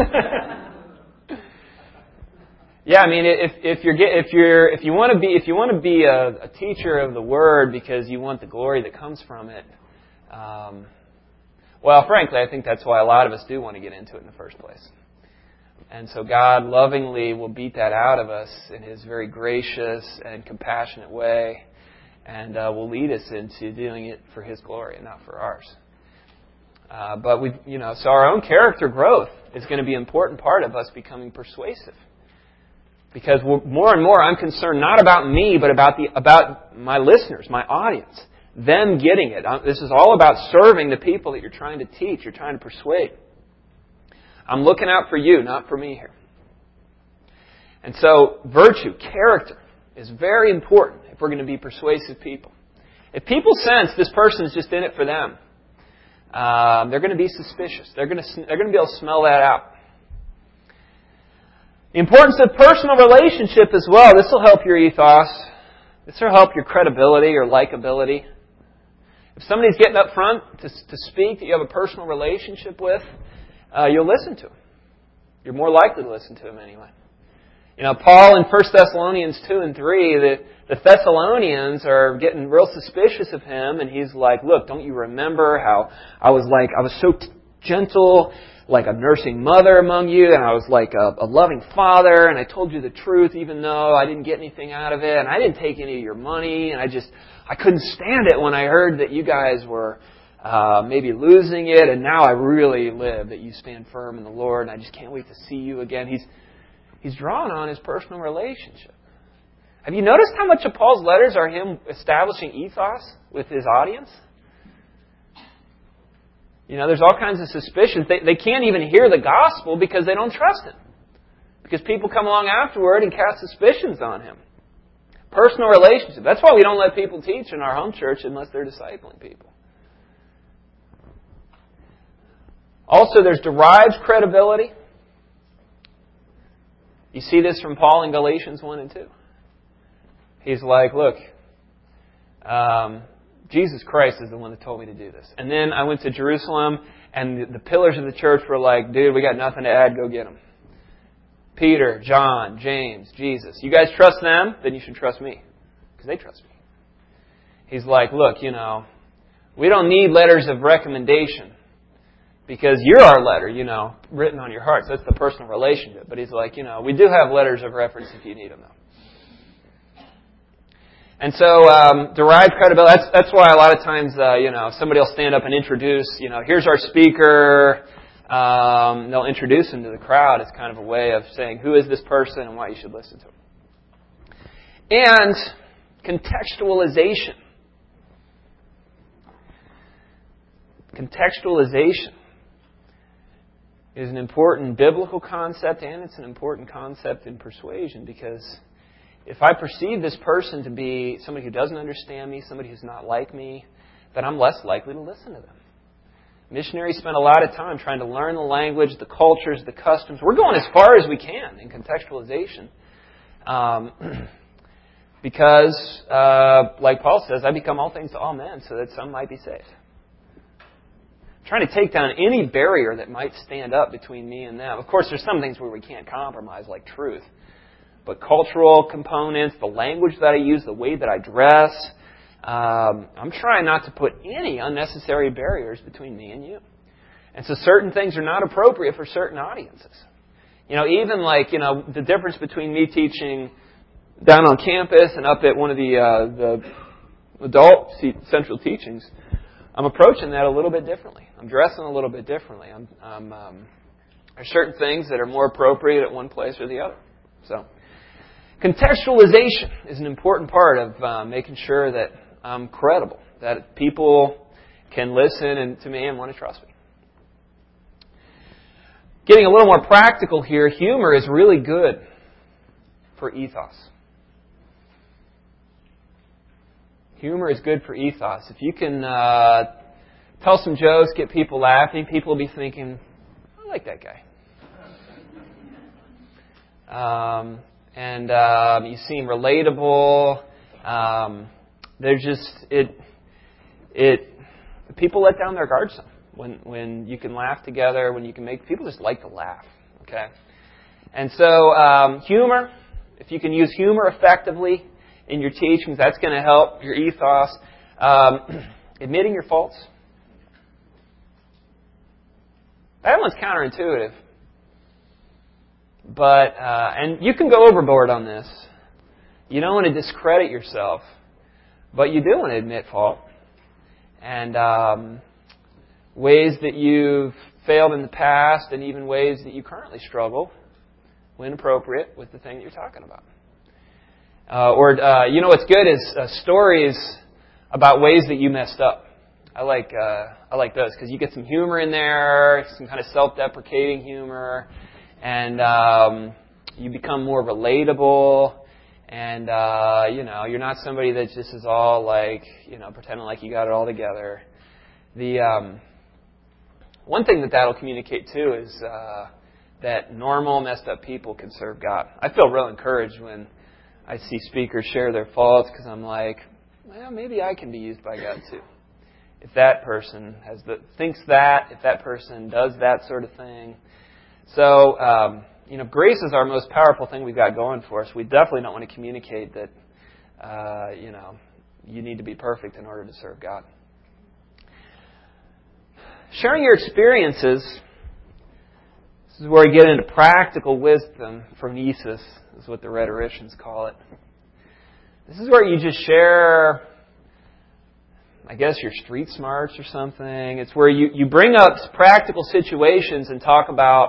Yeah, I mean, if if you're if you're if you want to be if you want to be a, a teacher of the Word because you want the glory that comes from it, um, well, frankly, I think that's why a lot of us do want to get into it in the first place. And so God lovingly will beat that out of us in His very gracious and compassionate way, and uh, will lead us into doing it for His glory and not for ours. Uh, but we, you know, so our own character growth is going to be an important part of us becoming persuasive. Because more and more, I'm concerned not about me, but about the about my listeners, my audience, them getting it. This is all about serving the people that you're trying to teach, you're trying to persuade. I'm looking out for you, not for me here. And so, virtue, character, is very important if we're going to be persuasive people. If people sense this person is just in it for them, um, they're going to be suspicious. They're going to they're going to be able to smell that out. The importance of personal relationship as well. This will help your ethos. This will help your credibility or likability. If somebody's getting up front to, to speak that you have a personal relationship with, uh, you'll listen to them. You're more likely to listen to them anyway. You know, Paul in First Thessalonians two and three, the, the Thessalonians are getting real suspicious of him, and he's like, look, don't you remember how I was like, I was so t- gentle, like a nursing mother among you, and I was like a, a loving father, and I told you the truth even though I didn't get anything out of it, and I didn't take any of your money, and I just, I couldn't stand it when I heard that you guys were uh, maybe losing it, and now I really live that you stand firm in the Lord, and I just can't wait to see you again. He's He's drawing on his personal relationship. Have you noticed how much of Paul's letters are him establishing ethos with his audience? You know, there's all kinds of suspicions. They, they can't even hear the gospel because they don't trust him. Because people come along afterward and cast suspicions on him. Personal relationship. That's why we don't let people teach in our home church unless they're discipling people. Also, there's derived credibility. You see this from Paul in Galatians one and two. He's like, look, um, Jesus Christ is the one that told me to do this. And then I went to Jerusalem, and the, the pillars of the church were like, dude, we got nothing to add, go get them. Peter, John, James, Jesus. You guys trust them? Then you should trust me. Because they trust me. He's like, look, you know, we don't need letters of recommendation. Because you're our letter, you know, written on your hearts. That's the personal relationship. But he's like, you know, we do have letters of reference if you need them, though. And so, um, derived credibility, that's, that's why a lot of times, uh, you know, somebody will stand up and introduce, you know, here's our speaker. Um, they'll introduce him to the crowd. It's kind of a way of saying, who is this person and why you should listen to him. And contextualization. Contextualization is an important biblical concept, and it's an important concept in persuasion, because if I perceive this person to be somebody who doesn't understand me, somebody who's not like me, then I'm less likely to listen to them. Missionaries spend a lot of time trying to learn the language, the cultures, the customs. We're going as far as we can in contextualization. Um, because, uh, like Paul says, I become all things to all men so that some might be saved. Trying to take down any barrier that might stand up between me and them. Of course, there's some things where we can't compromise, like truth. But cultural components, the language that I use, the way that I dress, um, I'm trying not to put any unnecessary barriers between me and you. And so certain things are not appropriate for certain audiences. You know, even like, you know, the difference between me teaching down on campus and up at one of the, uh, the adult central teachings, I'm approaching that a little bit differently. I'm dressing a little bit differently. I'm, I'm, um, there's certain things that are more appropriate at one place or the other. So, contextualization is an important part of uh, making sure that I'm credible, that people can listen and, to me and want to trust me. Getting a little more practical here, humor is really good for ethos. Humor is good for ethos. If you can uh, tell some jokes, get people laughing, people will be thinking, I like that guy. Um, and um, you seem relatable. Um, they're just, it, it, people let down their guard some when, when you can laugh together, when you can make, people just like to laugh. Okay? And so, um, humor, if you can use humor effectively in your teachings, that's going to help your ethos. Um, admitting your faults. That one's counterintuitive. But, uh, and you can go overboard on this. You don't want to discredit yourself, but you do want to admit fault. And um, ways that you've failed in the past, and even ways that you currently struggle, when appropriate, with the thing that you're talking about. Uh, or, uh, you know what's good is uh, stories about ways that you messed up. I like uh, I like those because you get some humor in there, some kind of self-deprecating humor, and um, you become more relatable. And uh, you know, you're not somebody that just is all like, you know, pretending like you got it all together. The um, one thing that that'll communicate too is uh, that normal, messed up people can serve God. I feel real encouraged when I see speakers share their faults because I'm like, well, maybe I can be used by God too. If that person has the, thinks that, if that person does that sort of thing. So, um, you know, grace is our most powerful thing we've got going for us. We definitely don't want to communicate that, uh, you know, you need to be perfect in order to serve God. Sharing your experiences, this is where we get into practical wisdom, phronesis is what the rhetoricians call it. This is where you just share, I guess, your street smarts or something. It's where you, you bring up practical situations and talk about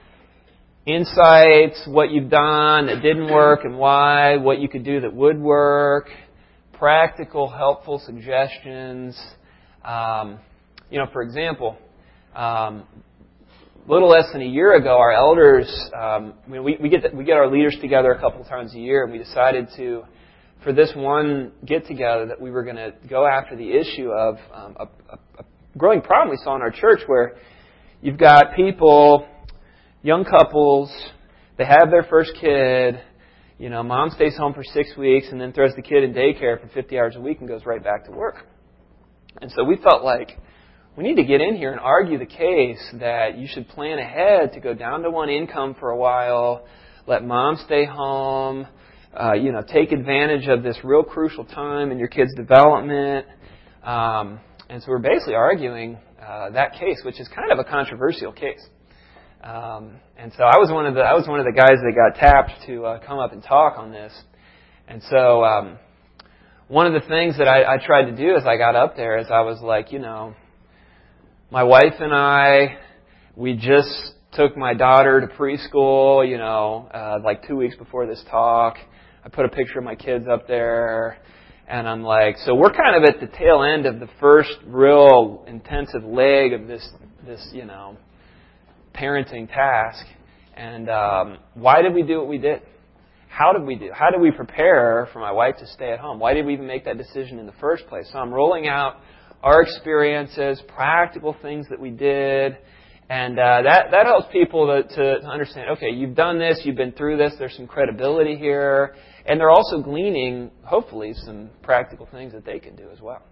insights, what you've done that didn't work and why, what you could do that would work, practical, helpful suggestions. Um, you know, for example, um, a little less than a year ago, our elders, um, we, we get we get our leaders together a couple of times a year, and we decided to, for this one get-together, that we were going to go after the issue of um, a, a, a growing problem we saw in our church where you've got people, young couples, they have their first kid, you know, mom stays home for six weeks and then throws the kid in daycare for fifty hours a week and goes right back to work. And so we felt like we need to get in here and argue the case that you should plan ahead to go down to one income for a while, let mom stay home, uh, you know, take advantage of this real crucial time in your kid's development. Um, and so we're basically arguing uh, that case, which is kind of a controversial case. Um, and so I was one of the I was one of the guys that got tapped to uh, come up and talk on this. And so um, one of the things that I, I tried to do as I got up there is I was like, you know, my wife and I, we just took my daughter to preschool, you know, uh, like two weeks before this talk. I put a picture of my kids up there, and I'm like, so we're kind of at the tail end of the first real intensive leg of this, this, you know, parenting task. And um, why did we do what we did? How did we do? How did we prepare for my wife to stay at home? Why did we even make that decision in the first place? So I'm rolling out our experiences, practical things that we did, and uh, that that helps people to, to, to understand, okay, you've done this, you've been through this, there's some credibility here, and they're also gleaning, hopefully, some practical things that they can do as well.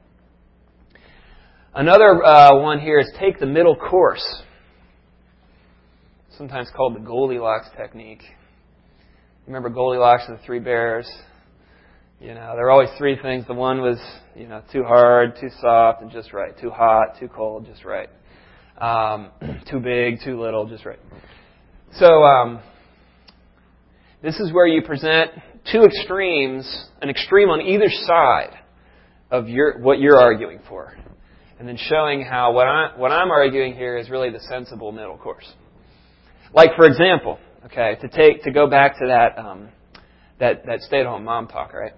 Another uh, one here is take the middle course, sometimes called the Goldilocks technique. Remember Goldilocks and the Three Bears? You know, there were always three things. The one was, you know, too hard, too soft, and just right. Too hot, too cold, just right. Um, too big, too little, just right. So um, this is where you present two extremes, an extreme on either side of your what you're arguing for, and then showing how what I what I'm arguing here is really the sensible middle course. Like, for example, okay, to take to go back to that um, that that stay-at-home mom talk, right?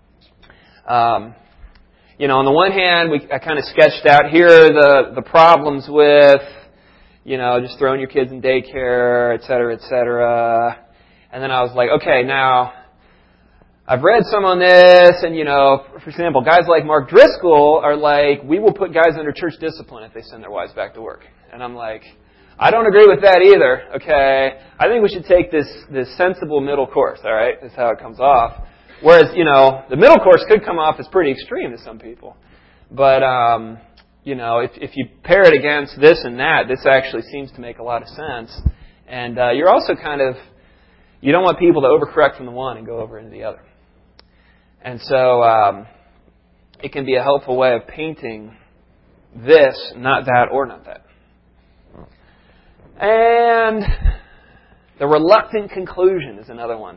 Um, you know, on the one hand, we I kind of sketched out here are the the problems with, you know, just throwing your kids in daycare, et cetera, et cetera. And then I was like, okay, now I've read some on this, and you know, for example, guys like Mark Driscoll are like, we will put guys under church discipline if they send their wives back to work. And I'm like, I don't agree with that either, okay? I think we should take this, this sensible middle course, all right? That's how it comes off. Whereas, you know, the middle course could come off as pretty extreme to some people. But, um, you know, if, if you pair it against this and that, this actually seems to make a lot of sense. And uh, you're also kind of, you don't want people to overcorrect from the one and go over into the other. And so um, it can be a helpful way of painting this, not that, or not that. And The reluctant conclusion is another one.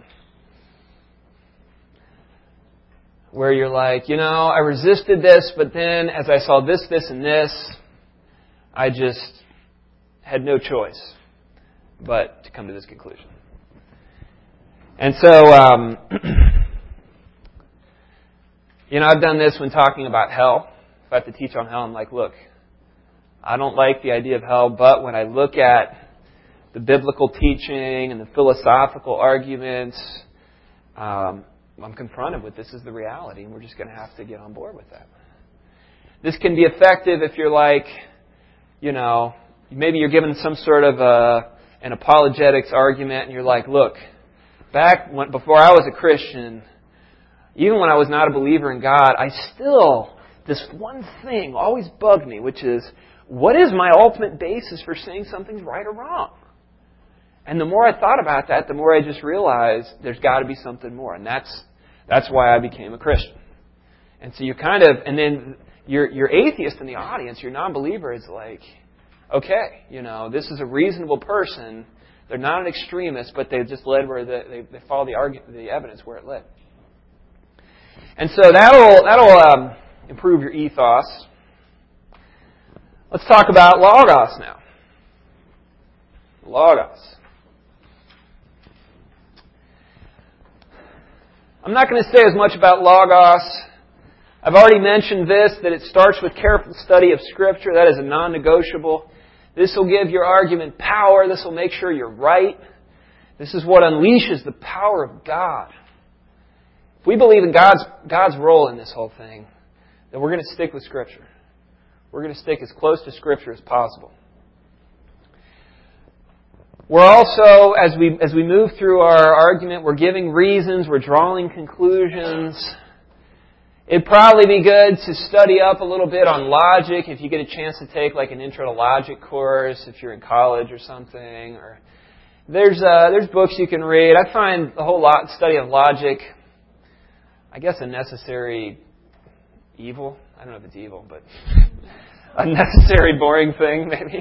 Where you're like, you know, I resisted this, but then as I saw this, this, and this, I just had no choice but to come to this conclusion. And so, um, you know, I've done this when talking about hell. If I have to teach on hell, I'm like, look, I don't like the idea of hell, but when I look at the biblical teaching and the philosophical arguments, um, I'm confronted with this is the reality, and we're just going to have to get on board with that. This can be effective if you're like, you know, maybe you're given some sort of a, an apologetics argument, and you're like, look, back when, before I was a Christian, even when I was not a believer in God, I still, this one thing always bugged me, which is, what is my ultimate basis for saying something's right or wrong? And the more I thought about that, the more I just realized there's got to be something more. And that's that's why I became a Christian. And so you're kind of, and then your your atheist in the audience, your non-believer is like, okay, you know, this is a reasonable person. They're not an extremist, but they've just led where the, they they follow the argument, the evidence where it led. And so that'll that'll um, improve your ethos. Let's talk about logos now. Logos. I'm not going to say as much about logos. I've already mentioned this, that it starts with careful study of Scripture. That is a non-negotiable. This will give your argument power. This will make sure you're right. This is what unleashes the power of God. If we believe in God's, God's role in this whole thing, then we're going to stick with Scripture. We're going to stick as close to Scripture as possible. We're also, as we as we move through our argument, we're giving reasons, we're drawing conclusions. It'd probably be good to study up a little bit on logic if you get a chance to take like an intro to logic course if you're in college or something. Or there's uh, there's books you can read. I find the whole lot study of logic, I guess, a necessary evil. I don't know if it's evil, but a necessary boring thing maybe.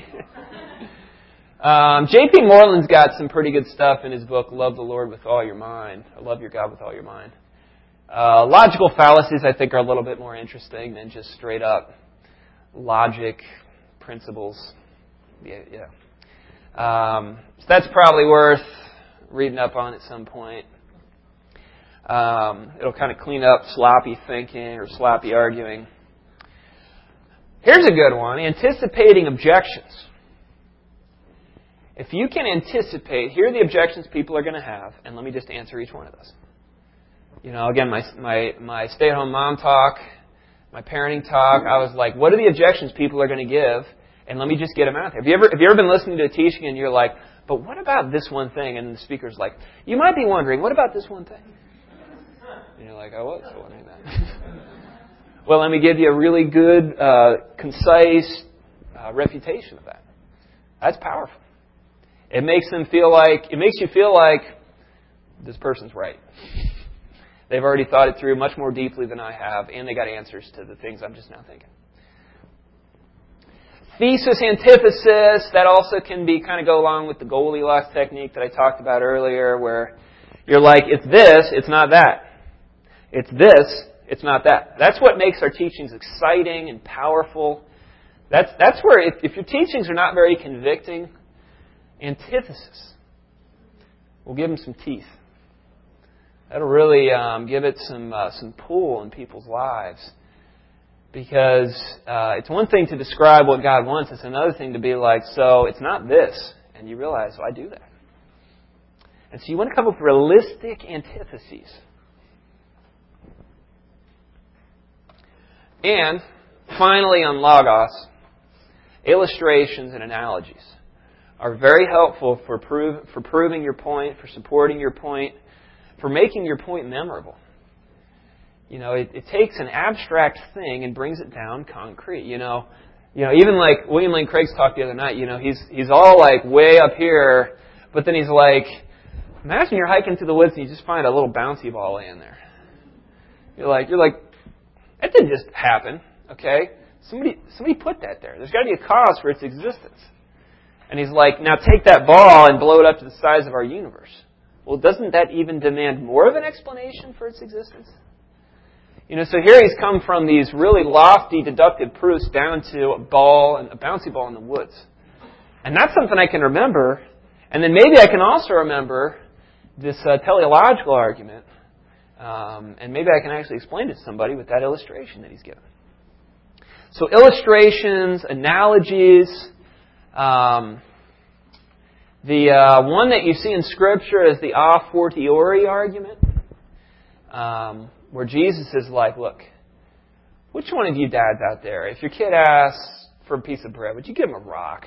Um, J P Moreland's got some pretty good stuff in his book, Love the Lord with All Your Mind, or Love Your God with All Your Mind. Uh, logical fallacies, I think, are a little bit more interesting than just straight up logic principles. Yeah, yeah. Um, so that's probably worth reading up on at some point. Um, it'll kind of clean up sloppy thinking or sloppy arguing. Here's a good one, anticipating objections. If you can anticipate, here are the objections people are going to have, and let me just answer each one of those. You know, again, my my my stay-at-home mom talk, my parenting talk, I was like, what are the objections people are going to give? And let me just get them out there. Have you ever have you ever been listening to a teaching and you're like, but what about this one thing? And the speaker's like, you might be wondering, what about this one thing? And you're like, I was wondering that. Well, let me give you a really good, uh, concise uh, refutation of that. That's powerful. It makes them feel like, it makes you feel like this person's right. They've already thought it through much more deeply than I have, and they got answers to the things I'm just now thinking. Thesis, antithesis, that also can be kind of go along with the Goldilocks technique that I talked about earlier, where you're like, it's this, it's not that. It's this, it's not that. That's what makes our teachings exciting and powerful. That's that's where, if, if your teachings are not very convicting, antithesis will give them some teeth. That'll really um, give it some uh, some pull in people's lives. Because uh, it's one thing to describe what God wants. It's another thing to be like, so it's not this. And you realize, well, I do that. And so you want to come up with realistic antitheses. And finally, on Logos, illustrations and analogies are very helpful for prove, for proving your point, for supporting your point, for making your point memorable. You know, it, it takes an abstract thing and brings it down concrete. You know, you know, even like William Lane Craig's talk the other night. You know, he's he's all like way up here, but then he's like, imagine you're hiking through the woods and you just find a little bouncy ball laying there. You're like, you're like, that didn't just happen, okay? Somebody somebody put that there. There's got to be a cause for its existence. And he's like, now take that ball and blow it up to the size of our universe. Well, doesn't that even demand more of an explanation for its existence? You know, so here he's come from these really lofty deductive proofs down to a ball and a bouncy ball in the woods. And that's something I can remember. And then maybe I can also remember this uh, teleological argument. Um, and maybe I can actually explain it to somebody with that illustration that he's given. So illustrations, analogies. Um, the uh, one that you see in Scripture is the a fortiori argument. Um, where Jesus is like, look, which one of you dads out there, if your kid asks for a piece of bread, would you give him a rock?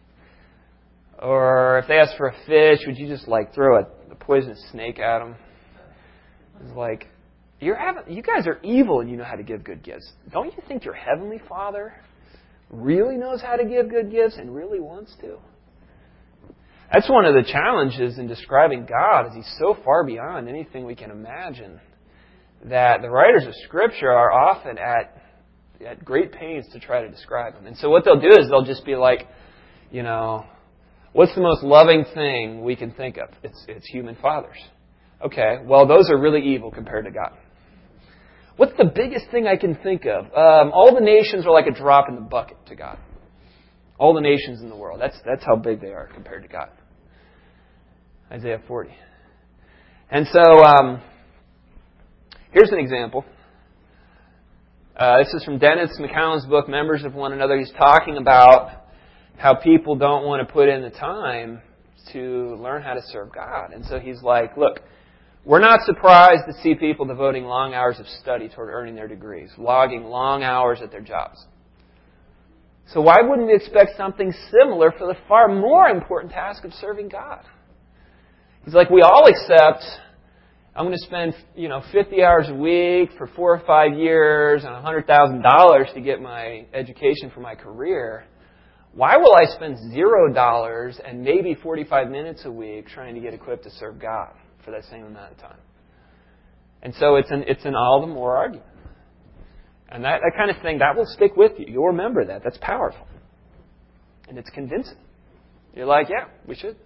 Or if they ask for a fish, would you just like throw a, a poisonous snake at them? It's like, you're having, you guys are evil and you know how to give good gifts. Don't you think your Heavenly Father really knows how to give good gifts and really wants to? That's one of the challenges in describing God, is He's so far beyond anything we can imagine, that the writers of Scripture are often at, at great pains to try to describe Him. And so what they'll do is they'll just be like, you know, what's the most loving thing we can think of? It's, it's human fathers. Okay, well, those are really evil compared to God. What's the biggest thing I can think of? Um, all the nations are like a drop in the bucket to God. All the nations in the world. That's, that's how big they are compared to God. Isaiah forty. And so, um, here's an example. Uh, this is from Dennis McCallum's book, Members of One Another. He's talking about how people don't want to put in the time to learn how to serve God. And so he's like, look, we're not surprised to see people devoting long hours of study toward earning their degrees, logging long hours at their jobs. So why wouldn't we expect something similar for the far more important task of serving God? He's like, we all accept, I'm going to spend, you know, fifty hours a week for four or five years and one hundred thousand dollars to get my education for my career. Why will I spend zero dollars and maybe forty-five minutes a week trying to get equipped to serve God for that same amount of time? And so it's an, it's an all the more argument. And that, that kind of thing, that will stick with you. You'll remember that. That's powerful. And it's convincing. You're like, yeah, we should.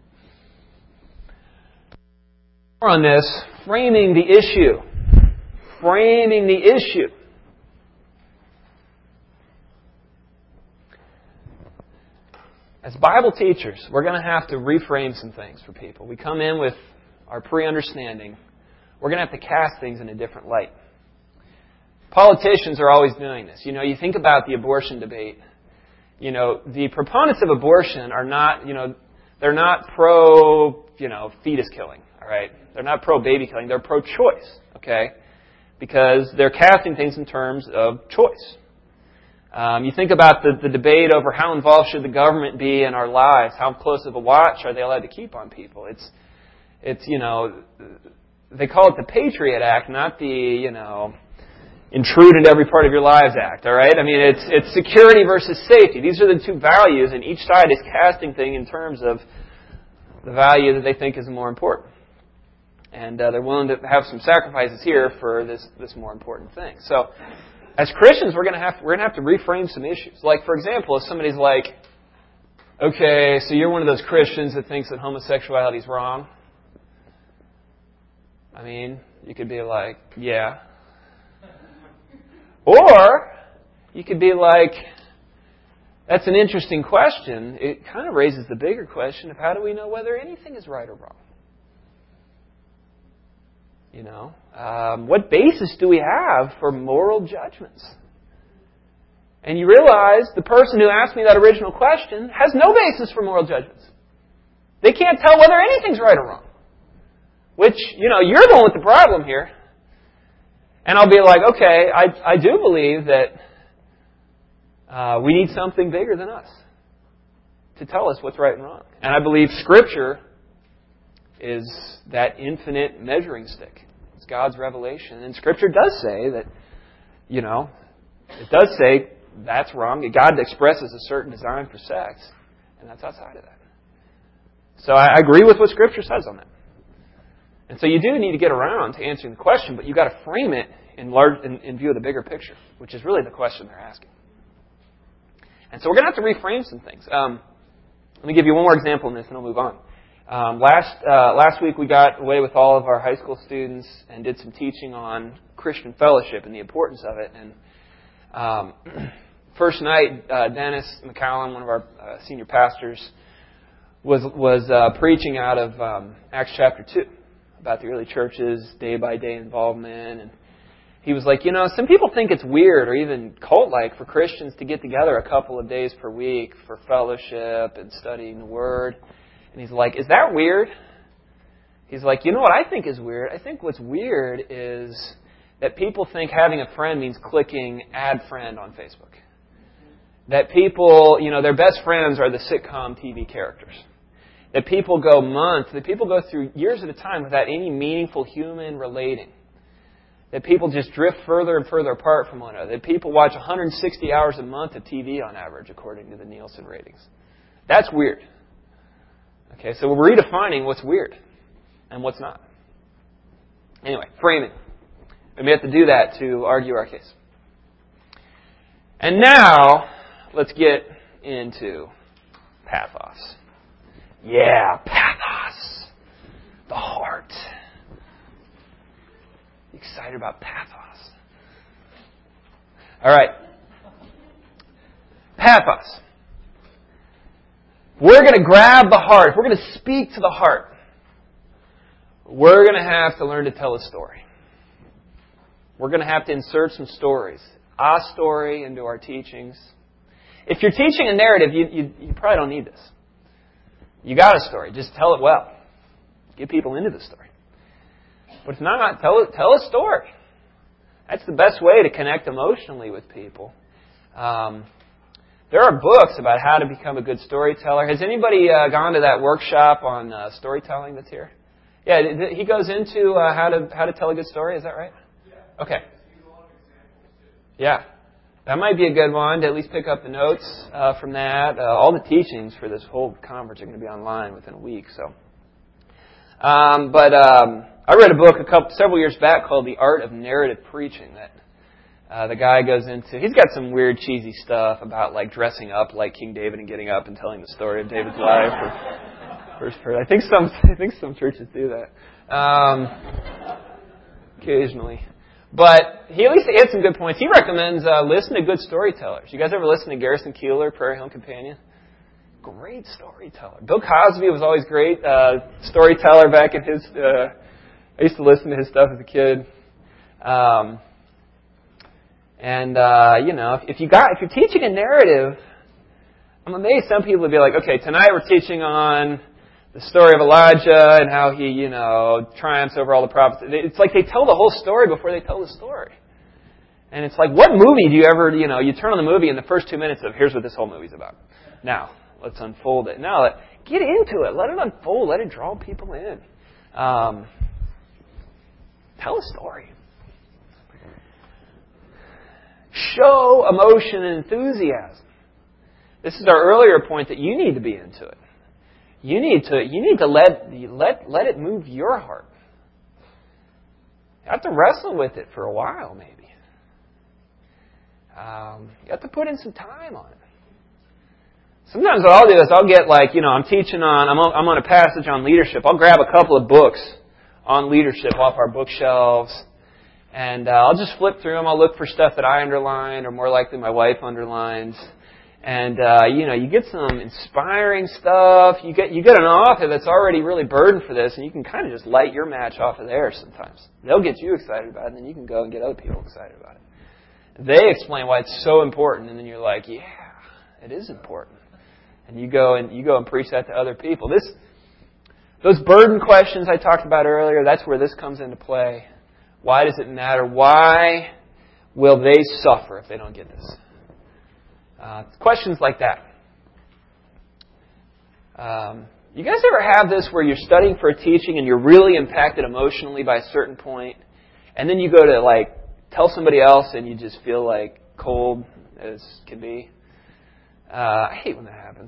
More on this, framing the issue. Framing the issue. As Bible teachers, we're going to have to reframe some things for people. We come in with our pre-understanding. We're going to have to cast things in a different light. Politicians are always doing this. You know, you think about the abortion debate. You know, the proponents of abortion are not, you know, they're not pro, you know, fetus killing, all right? They're not pro-baby killing. They're pro-choice, okay? Because they're casting things in terms of choice. Um, you think about the, the debate over how involved should the government be in our lives. How close of a watch are they allowed to keep on people? It's, it's you know, they call it the Patriot Act, not the, you know, intrude into every part of your lives act, all right? I mean, it's it's security versus safety. These are the two values, and each side is casting thing in terms of the value that they think is more important. And uh, they're willing to have some sacrifices here for this this more important thing. So, as Christians, we're going to have we're going to have to reframe some issues. Like, for example, if somebody's like, okay, so you're one of those Christians that thinks that homosexuality is wrong. I mean, you could be like, yeah. Or you could be like, that's an interesting question. It kind of raises the bigger question of how do we know whether anything is right or wrong? You know, um, what basis do we have for moral judgments? And you realize the person who asked me that original question has no basis for moral judgments. They can't tell whether anything's right or wrong. Which, you know, you're the one with the problem here. And I'll be like, okay, I, I do believe that uh, we need something bigger than us to tell us what's right and wrong. And I believe Scripture is that infinite measuring stick. It's God's revelation. And Scripture does say that, you know, it does say that's wrong. God expresses a certain design for sex, and that's outside of that. So I agree with what Scripture says on that. And so you do need to get around to answering the question, but you've got to frame it in, large, in, in view of the bigger picture, which is really the question they're asking. And so we're going to have to reframe some things. Um, Let me give you one more example in this, and I'll move on. Um, last uh, last week we got away with all of our high school students and did some teaching on Christian fellowship and the importance of it. And um, first night, uh, Dennis McCallum, one of our uh, senior pastors, was was uh, preaching out of um, Acts chapter two about the early church's day by day involvement. And he was like, you know, some people think it's weird or even cult-like for Christians to get together a couple of days per week for fellowship and studying the Word. And he's like, is that weird? He's like, you know what I think is weird? I think what's weird is that people think having a friend means clicking add friend on Facebook. That people, you know, their best friends are the sitcom T V characters. That people go months, that people go through years at a time without any meaningful human relating. That people just drift further and further apart from one another. That people watch one hundred sixty hours a month of T V on average, according to the Nielsen ratings. That's weird. Okay, so we're redefining what's weird and what's not. Anyway, framing. And we have to do that to argue our case. And now, let's get into pathos. Yeah, pathos. The heart. Excited about pathos. All right. Pathos. We're going to grab the heart. If we're going to speak to the heart, we're going to have to learn to tell a story. We're going to have to insert some stories. A story into our teachings. If you're teaching a narrative, you, you, you probably don't need this. You got a story. Just tell it well. Get people into the story. But if not, tell, tell a story. That's the best way to connect emotionally with people. Um, there are books about how to become a good storyteller. Has anybody uh, gone to that workshop on uh, storytelling that's here? Yeah, he goes into uh, how to how to tell a good story. Is that right? Yeah. Okay. Yeah. That might be a good one to at least pick up the notes uh, from that. Uh, all the teachings for this whole conference are going to be online within a week. So, um, but um, I read a book a couple several years back called The Art of Narrative Preaching. That uh, the guy goes into. He's got some weird, cheesy stuff about like dressing up like King David and getting up and telling the story of David's life. Or, first person. I think some I think some churches do that um, occasionally. But he at least had some good points. He recommends uh, listen to good storytellers. You guys ever listen to Garrison Keillor, Prairie Home Companion? Great storyteller. Bill Cosby was always great uh, storyteller back in his. Uh, I used to listen to his stuff as a kid. Um, and uh, you know, if, if you got if you're teaching a narrative, I'm amazed some people would be like, okay, tonight we're teaching on the story of Elijah and how he, you know, triumphs over all the prophets. It's like they tell the whole story before they tell the story. And it's like, what movie do you ever, you know, you turn on the movie in the first two minutes of, here's what this whole movie's about. Now, let's unfold it. Now, let, get into it. Let it unfold. Let it draw people in. Um, tell a story. Show emotion and enthusiasm. This is our earlier point that you need to be into it. You need to you need to let let let it move your heart. You have to wrestle with it for a while, maybe. Um, you have to put in some time on it. Sometimes what I'll do is I'll get like, you know, I'm teaching on I'm on, I'm on a passage on leadership. I'll grab a couple of books on leadership off our bookshelves, and uh, I'll just flip through them. I'll look for stuff that I underlined, or more likely my wife underlines. And, uh, you know, you get some inspiring stuff. You get you get an author that's already really burdened for this, and you can kind of just light your match off of theirs sometimes. They'll get you excited about it, and then you can go and get other people excited about it. They explain why it's so important, and then you're like, yeah, it is important. And you go and you go and preach that to other people. This, those burden questions I talked about earlier, that's where this comes into play. Why does it matter? Why will they suffer if they don't get this? Uh, questions like that. Um, you guys ever have this where you're studying for a teaching and you're really impacted emotionally by a certain point, and then you go to like tell somebody else and you just feel like cold as can be? Uh, I hate when that happens.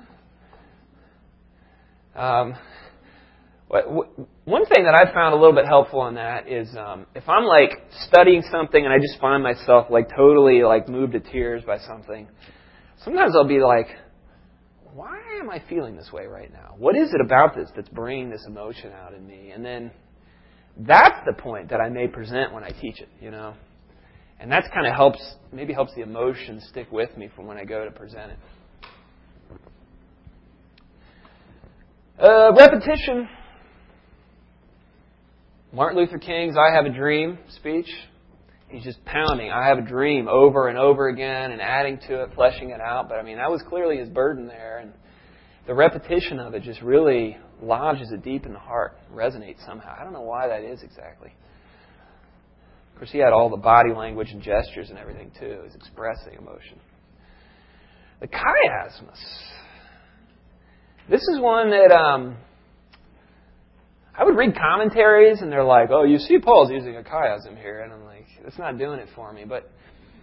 Um, what, what, one thing that I found a little bit helpful in that is um, if I'm like studying something and I just find myself like totally like moved to tears by something, sometimes I'll be like, why am I feeling this way right now? What is it about this that's bringing this emotion out in me? And then that's the point that I may present when I teach it, you know. And that's kind of helps, maybe helps the emotion stick with me from when I go to present it. Uh, repetition. Martin Luther King's I Have a Dream speech. He's just pounding, I have a dream, over and over again and adding to it, fleshing it out. But I mean, that was clearly his burden there. And the repetition of it just really lodges it deep in the heart, resonates somehow. I don't know why that is exactly. Of course, he had all the body language and gestures and everything too. He was expressing emotion. The chiasmus. This is one that um, I would read commentaries and they're like, oh, you see Paul's using a chiasm here. And I'm like, it's not doing it for me. But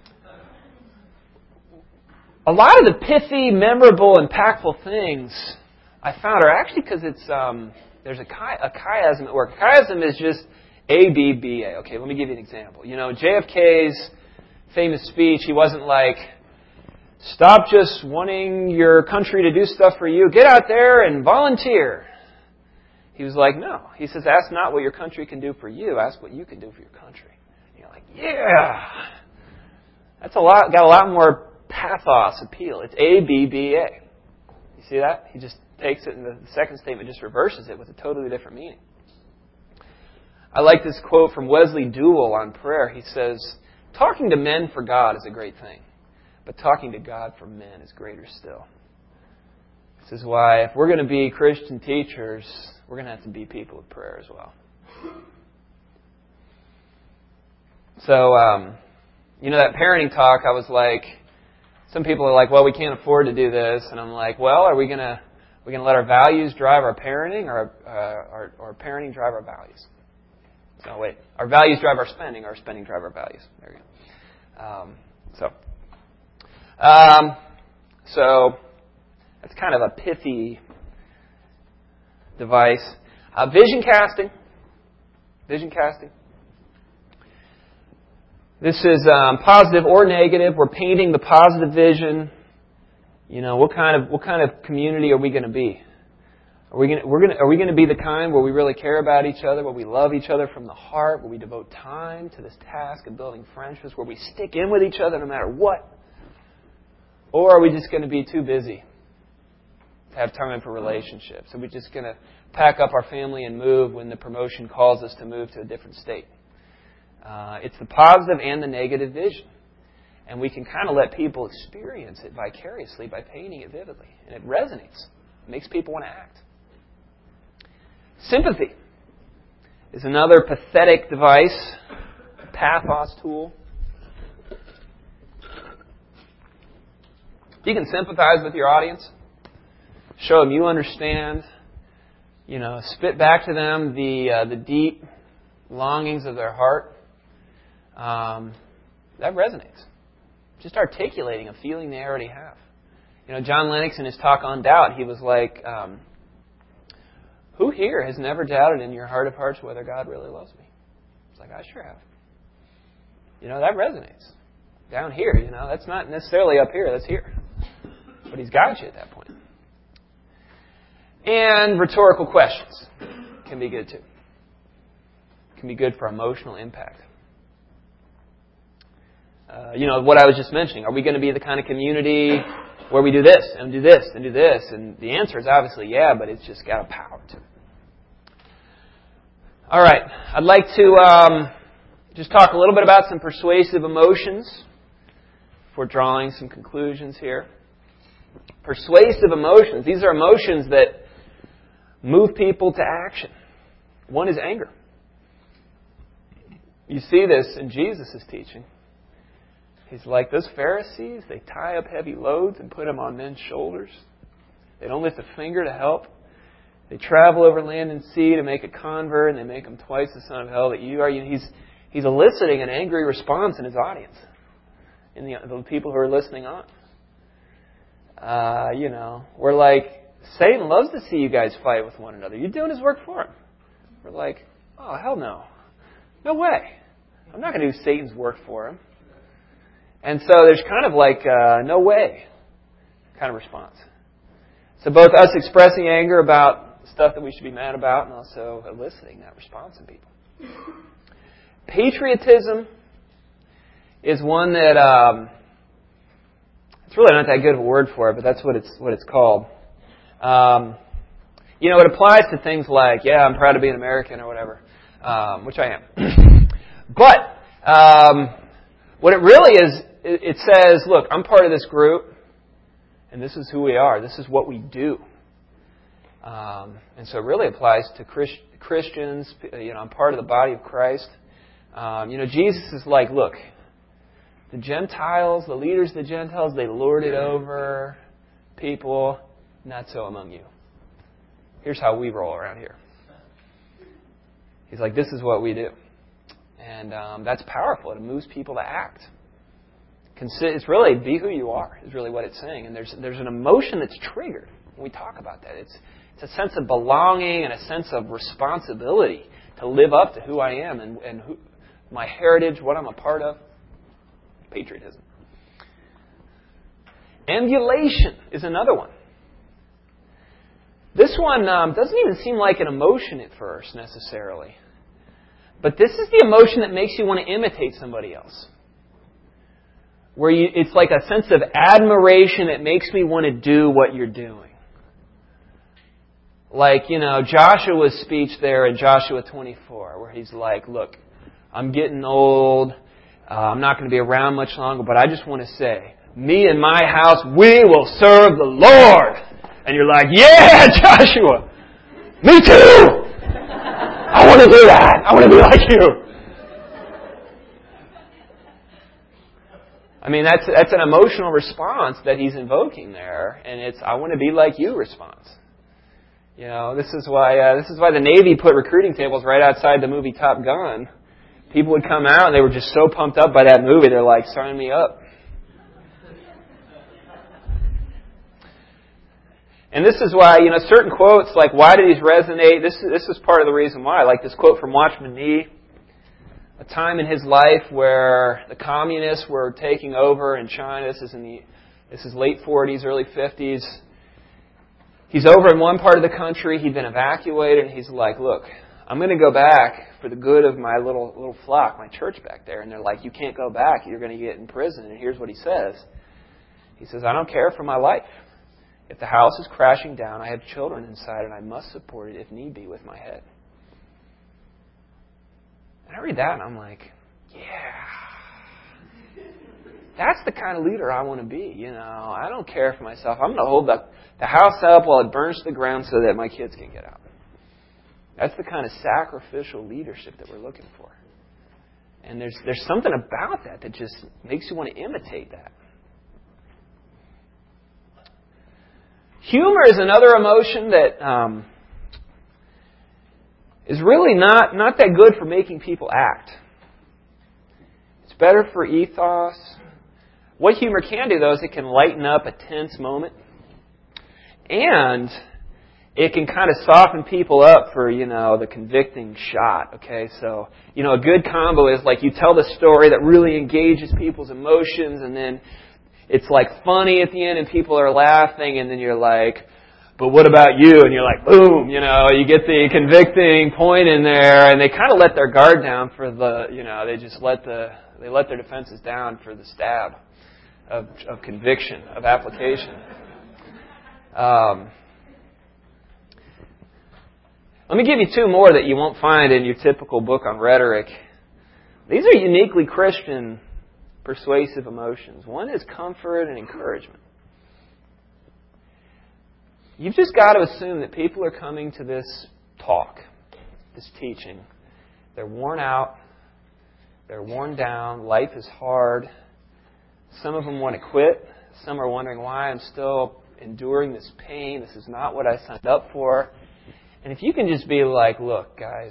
a lot of the pithy, memorable, impactful things I found are actually because it's um, there's a, chi- a chiasm at work. A chiasm is just A, B, B, A. Okay, let me give you an example. You know, J F K's famous speech, he wasn't like, stop just wanting your country to do stuff for you. Get out there and volunteer. He was like, no. He says, ask not what your country can do for you. Ask what you can do for your country. And you're like, yeah. That's a lot, got a lot more pathos appeal. It's A, B, B, A. You see that? He just takes it and the second statement just reverses it with a totally different meaning. I like this quote from Wesley Duell on prayer. He says, talking to men for God is a great thing, but talking to God for men is greater still. This is why if we're going to be Christian teachers, we're going to have to be people of prayer as well. So, um, you know, that parenting talk, I was like, some people are like, well, we can't afford to do this. And I'm like, well, are we going to are we going to let our values drive our parenting or uh, our, our parenting drive our values? So, wait, our values drive our spending, or our spending drive our values. There you go. Um, so, um, so that's kind of a pithy device. Uh, vision casting. Vision casting. This is um, positive or negative. We're painting the positive vision. You know, what kind of what kind of community are we going to be? Are we going to, we're going to, are we going to be the kind where we really care about each other, where we love each other from the heart, where we devote time to this task of building friendships, where we stick in with each other no matter what? Or are we just going to be too busy to have time for relationships? Are we just going to pack up our family and move when the promotion calls us to move to a different state? Uh, it's the positive and the negative vision. And we can kind of let people experience it vicariously by painting it vividly. And it resonates. It makes people want to act. Sympathy is another pathetic device, a pathos tool. You can sympathize with your audience, show them you understand, you know, spit back to them the uh, the deep longings of their heart. Um, that resonates. Just articulating a feeling they already have. You know, John Lennox in his talk on doubt, he was like, um, who here has never doubted in your heart of hearts whether God really loves me? It's like, I sure have. You know, that resonates. Down here, you know, that's not necessarily up here, that's here. But He's got you at that point. And rhetorical questions can be good too. Can be good for emotional impact. Uh, you know, what I was just mentioning. Are we going to be the kind of community where we do this and do this and do this? And the answer is obviously yeah, but it's just got a power to it. All right. I'd like to um, just talk a little bit about some persuasive emotions before drawing some conclusions here. Persuasive emotions. These are emotions that move people to action. One is anger. You see this in Jesus' teaching. He's like, those Pharisees, they tie up heavy loads and put them on men's shoulders. They don't lift a finger to help. They travel over land and sea to make a convert, and they make him twice the son of hell that you are. He's, he's eliciting an angry response in his audience, in the, the people who are listening on. Uh, you know, we're like, Satan loves to see you guys fight with one another. You're doing his work for him. We're like, oh, hell no. No way. I'm not going to do Satan's work for him. And so there's kind of like, uh, no way kind of response. So both us expressing anger about stuff that we should be mad about and also eliciting that response in people. Patriotism is one that, um, it's really not that good of a word for it, but that's what it's what it's called. Um, you know, it applies to things like, yeah, I'm proud to be an American or whatever, um, which I am. But um, what it really is, it, it says, look, I'm part of this group, and this is who we are. This is what we do. Um, and so it really applies to Christ, Christians. You know, I'm part of the body of Christ. Um, you know, Jesus is like, look, the Gentiles, the leaders of the Gentiles, they lord it over people. Not so among you. Here's how we roll around here. He's like, this is what we do. And um, that's powerful. It moves people to act. It's really be who you are is really what it's saying. And there's there's an emotion that's triggered when we talk about that. It's it's a sense of belonging and a sense of responsibility to live up to who I am and, and who, my heritage, what I'm a part of. Patriotism. Emulation is another one. This one um, doesn't even seem like an emotion at first, necessarily. But this is the emotion that makes you want to imitate somebody else. Where you, it's like a sense of admiration that makes me want to do what you're doing. Like, you know, Joshua's speech there in Joshua twenty-four, where he's like, look, I'm getting old. Uh, I'm not going to be around much longer, but I just want to say, me and my house, we will serve the Lord. And you're like, yeah, Joshua, me too. I want to do that. I want to be like you. I mean, that's that's an emotional response that he's invoking there, and it's I want to be like you response. You know, this is why uh, this is why the Navy put recruiting tables right outside the movie Top Gun. People would come out and they were just so pumped up by that movie. They're like, sign me up. And this is why, you know, certain quotes, like, why do these resonate? This, this is part of the reason why. Like this quote from Watchman Nee, a time in his life where the communists were taking over in China. This is in the, this is late forties, early fifties. He's over in one part of the country. He'd been evacuated, and he's like, look, I'm going to go back for the good of my little little flock, my church back there. And they're like, you can't go back. You're going to get in prison. And here's what he says. He says, I don't care for my life. If the house is crashing down, I have children inside, and I must support it if need be with my head. And I read that, and I'm like, yeah. That's the kind of leader I want to be. You know, I don't care for myself. I'm going to hold the, the house up while it burns to the ground so that my kids can get out. That's the kind of sacrificial leadership that we're looking for. And there's there's something about that that just makes you want to imitate that. Humor is another emotion that um, is really not, not that good for making people act. It's better for ethos. What humor can do, though, is it can lighten up a tense moment. And it can kind of soften people up for, you know, the convicting shot, okay? So, you know, a good combo is like you tell the story that really engages people's emotions, and then it's like funny at the end and people are laughing, and then you're like, but what about you? And you're like, boom, you know, you get the convicting point in there, and they kind of let their guard down for the, you know, they just let the, they let their defenses down for the stab of, of conviction, of application. Um, Let me give you two more that you won't find in your typical book on rhetoric. These are uniquely Christian persuasive emotions. One is comfort and encouragement. You've just got to assume that people are coming to this talk, this teaching. They're worn out. They're worn down. Life is hard. Some of them want to quit. Some are wondering why I'm still enduring this pain. This is not what I signed up for. And if you can just be like, look, guys,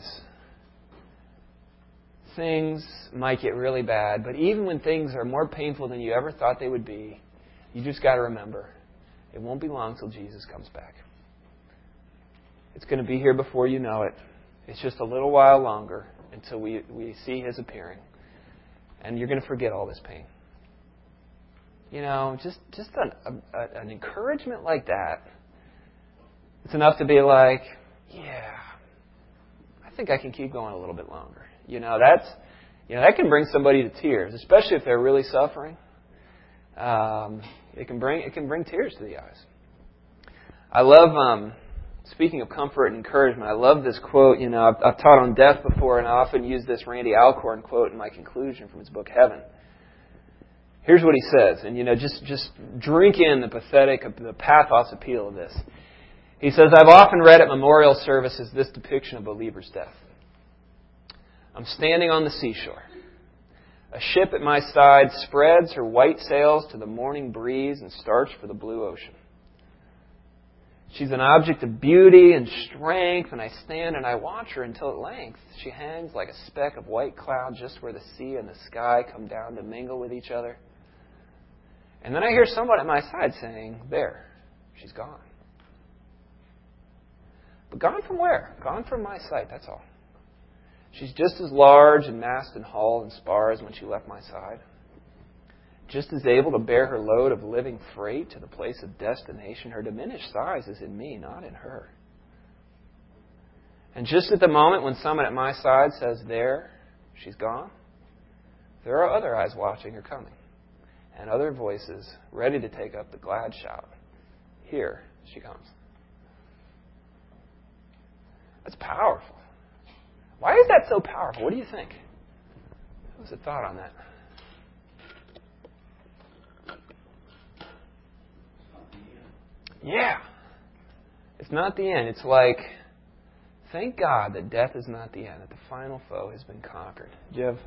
things might get really bad, but even when things are more painful than you ever thought they would be, you just got to remember, it won't be long till Jesus comes back. It's going to be here before you know it. It's just a little while longer until we, we see His appearing. And you're going to forget all this pain. You know, just, just an, a, an encouragement like that It's enough to be like, yeah, I think I can keep going a little bit longer. You know, that's, you know, that can bring somebody to tears, especially if they're really suffering. Um, it can bring it can bring tears to the eyes. I love, um, speaking of comfort and encouragement, I love this quote. You know, I've, I've taught on death before, and I often use this Randy Alcorn quote in my conclusion from his book Heaven. Here's what he says, and you know, just just drink in the pathetic, the pathos appeal of this. He says, "I've often read at memorial services this depiction of a believer's death. I'm standing on the seashore. A ship at my side spreads her white sails to the morning breeze and starts for the blue ocean. She's an object of beauty and strength, and I stand and I watch her until at length she hangs like a speck of white cloud just where the sea and the sky come down to mingle with each other. And then I hear someone at my side saying, 'There, she's gone.' But gone from where? Gone from my sight, that's all. She's just as large in mast and hull and spars when she left my side. Just as able to bear her load of living freight to the place of destination. Her diminished size is in me, not in her. And just at the moment when someone at my side says, 'There, she's gone,' there are other eyes watching her coming, and other voices ready to take up the glad shout, 'Here she comes.'" That's powerful. Why is that so powerful? What do you think? What's the thought on that? Yeah. It's not the end. It's like, thank God that death is not the end, that the final foe has been conquered. Do you have...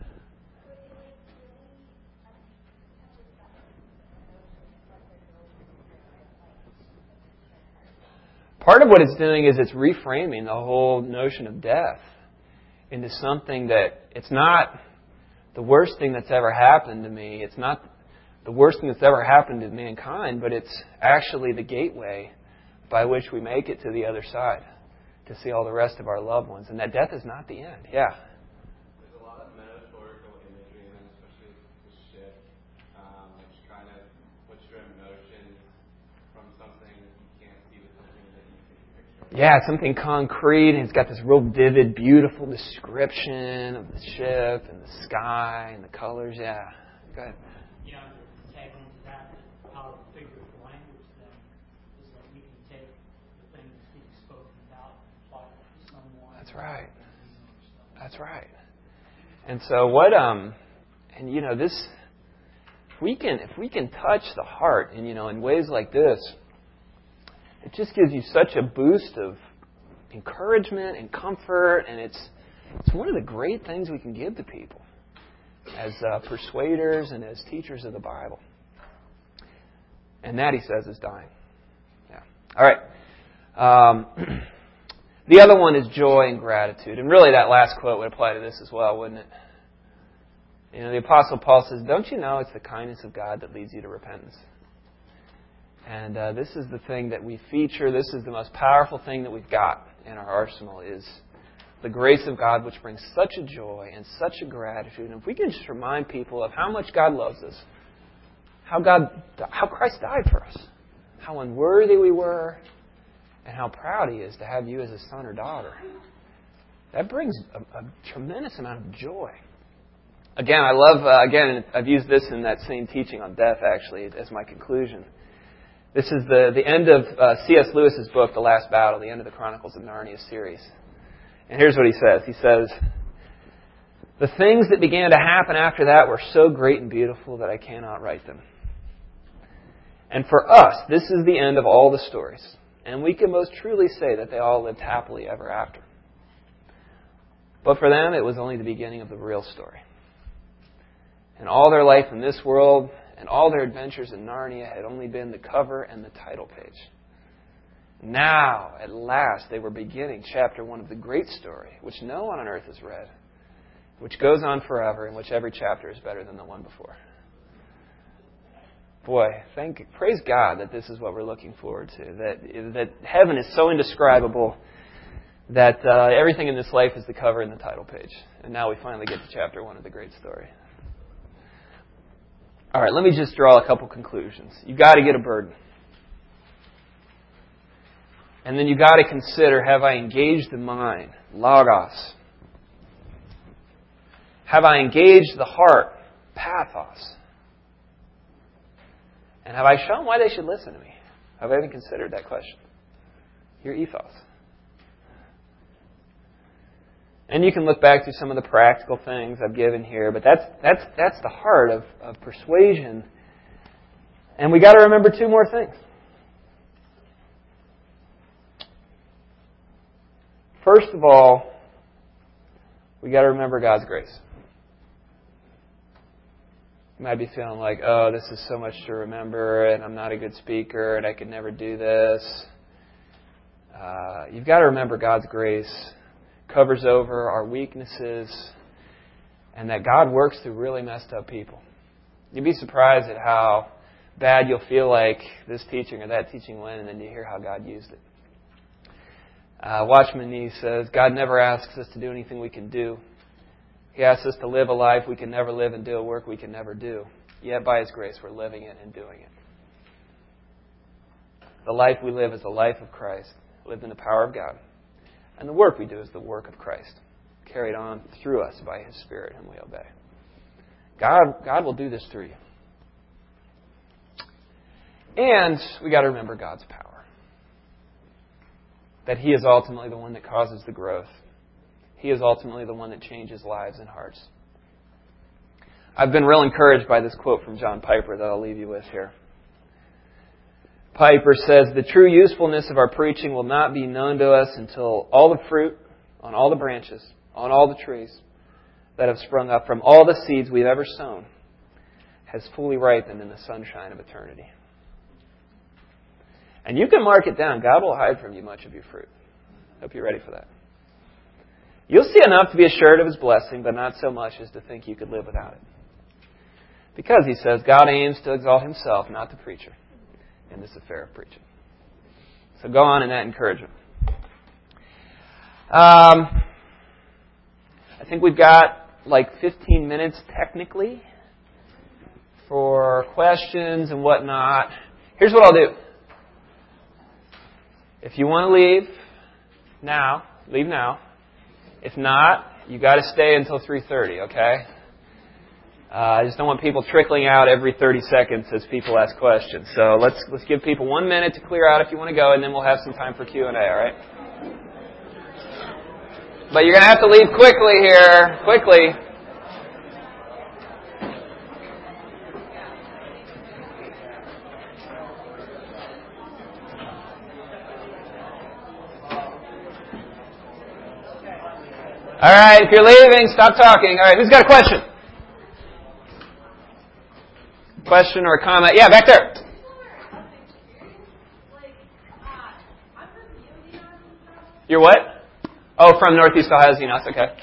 Part of what it's doing is it's reframing the whole notion of death into something that it's not the worst thing that's ever happened to me. It's not the worst thing that's ever happened to mankind, but it's actually the gateway by which we make it to the other side, to see all the rest of our loved ones. And that death is not the end. Yeah. There's a lot of metaphorical imagery, and especially the ship, um, it's trying to put your emotions from something you can't see to something that you can picture. Yeah, something concrete, and it's got this real vivid, beautiful description of the ship and the sky and the colors. Yeah. Go ahead. You know, to tag on to that, the power of figurative language then is that we can take the things being spoken about and apply it to someone. That's right. That's right. And so what um and you know this if we can if we can touch the heart and you know in ways like this, it just gives you such a boost of encouragement and comfort, and it's it's one of the great things we can give to people as uh, persuaders and as teachers of the Bible. And that, he says, is dying. Yeah. All right. Um, the other one is joy and gratitude. And really that last quote would apply to this as well, wouldn't it? You know, the Apostle Paul says, "Don't you know it's the kindness of God that leads you to repentance?" And uh, this is the thing that we feature. This is the most powerful thing that we've got in our arsenal is the grace of God, which brings such a joy and such a gratitude. And if we can just remind people of how much God loves us, how God, how Christ died for us, how unworthy we were, and how proud He is to have you as a son or daughter, that brings a, a tremendous amount of joy. Again, I love, uh, again, I've used this in that same teaching on death, actually, as my conclusion. This is the, the end of uh, C S Lewis's book, The Last Battle, the end of the Chronicles of Narnia series. And here's what he says. He says, "The things that began to happen after that were so great and beautiful that I cannot write them. And for us, this is the end of all the stories. And we can most truly say that they all lived happily ever after. But for them, it was only the beginning of the real story. And all their life in this world and all their adventures in Narnia had only been the cover and the title page. Now, at last, they were beginning chapter one of the great story, which no one on earth has read, which goes on forever, in which every chapter is better than the one before." Boy, thank, praise God that this is what we're looking forward to, that that heaven is so indescribable that uh, everything in this life is the cover and the title page. And now we finally get to chapter one of the great story. All right, let me just draw a couple conclusions. You've got to get a burden. And then you've got to consider, have I engaged the mind? Logos. Have I engaged the heart? Pathos. And have I shown why they should listen to me? Have I even considered that question? Your ethos. And you can look back through some of the practical things I've given here, but that's that's that's the heart of, of persuasion. And we got to remember two more things. First of all, we got to remember God's grace. You might be feeling like, oh, this is so much to remember, and I'm not a good speaker, and I could never do this. Uh, you've got to remember God's grace covers over our weaknesses, and that God works through really messed up people. You'd be surprised at how bad you'll feel like this teaching or that teaching went, and then you hear how God used it. Uh, Watchman Nee says, God never asks us to do anything we can do. He asks us to live a life we can never live and do a work we can never do. Yet by His grace, we're living it and doing it. The life we live is the life of Christ, lived in the power of God. And the work we do is the work of Christ, carried on through us by His Spirit, and we obey. God, God will do this through you. And we got to remember God's power. That He is ultimately the one that causes the growth. He is ultimately the one that changes lives and hearts. I've been real encouraged by this quote from John Piper that I'll leave you with here. Piper says, the true usefulness of our preaching will not be known to us until all the fruit on all the branches, on all the trees that have sprung up from all the seeds we've ever sown has fully ripened in the sunshine of eternity. And you can mark it down. God will hide from you much of your fruit. Hope you're ready for that. You'll see enough to be assured of His blessing, but not so much as to think you could live without it. Because, he says, God aims to exalt Himself, not the preacher, in this affair of preaching. So go on in that encouragement. Um, I think we've got like fifteen minutes technically for questions and whatnot. Here's what I'll do. If you want to leave now, leave now. If not, you got to stay until three thirty, okay? Uh, I just don't want people trickling out every thirty seconds as people ask questions. So let's let's give people one minute to clear out if you want to go, and then we'll have some time for Q and A, all right? But you're going to have to leave quickly here, quickly. All right, if you're leaving, stop talking. All right, who's got a question? Question or a comment? Yeah, back there. You're what? Oh, from Northeast Ohio Xenos, okay.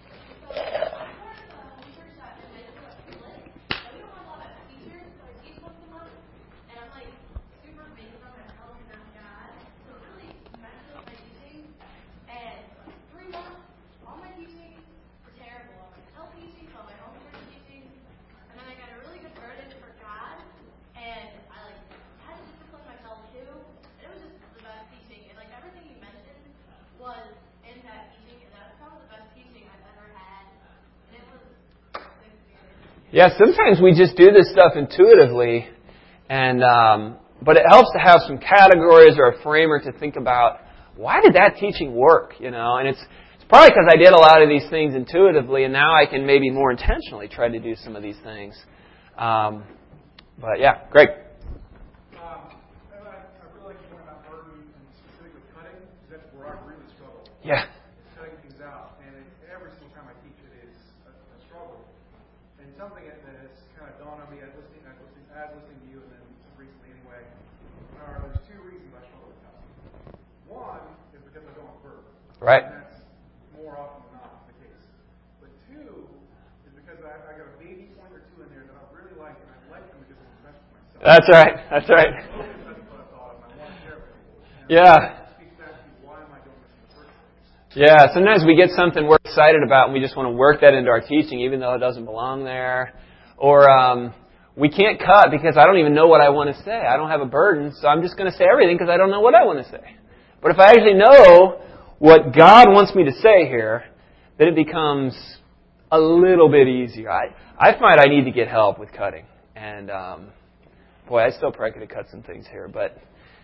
Yeah, sometimes we just do this stuff intuitively, and um, but it helps to have some categories or a framework to think about, why did that teaching work, you know? And it's, it's probably because I did a lot of these things intuitively, and now I can maybe more intentionally try to do some of these things. Um, but yeah, Greg. Um, I, I really like the point about burden and specifically cutting, because that's where I really struggle. Yeah. Cutting things out, and it, every single time I teach it is a, a struggle. And something that has kind of dawned on me as listening, as listening, as listening to you, and then recently anyway, are there's two reasons I struggle with cutting. One is because I don't have burden. Right. And that's more often than not the case. But two is because I, I got a baby point or two in there that I really like, and I like them because it's special for myself. That's right. That's right. That's what I thought of, and I want to share it with people. And Yeah. it speaks back to why am I doing this in the first place? Yeah, sometimes we get something we're excited about and we just want to work that into our teaching even though it doesn't belong there. Or um, we can't cut because I don't even know what I want to say. I don't have a burden, so I'm just going to say everything because I don't know what I want to say. But if I actually know what God wants me to say here, then it becomes a little bit easier. I, I find I need to get help with cutting. And, um, boy, I still probably could have cut some things here. But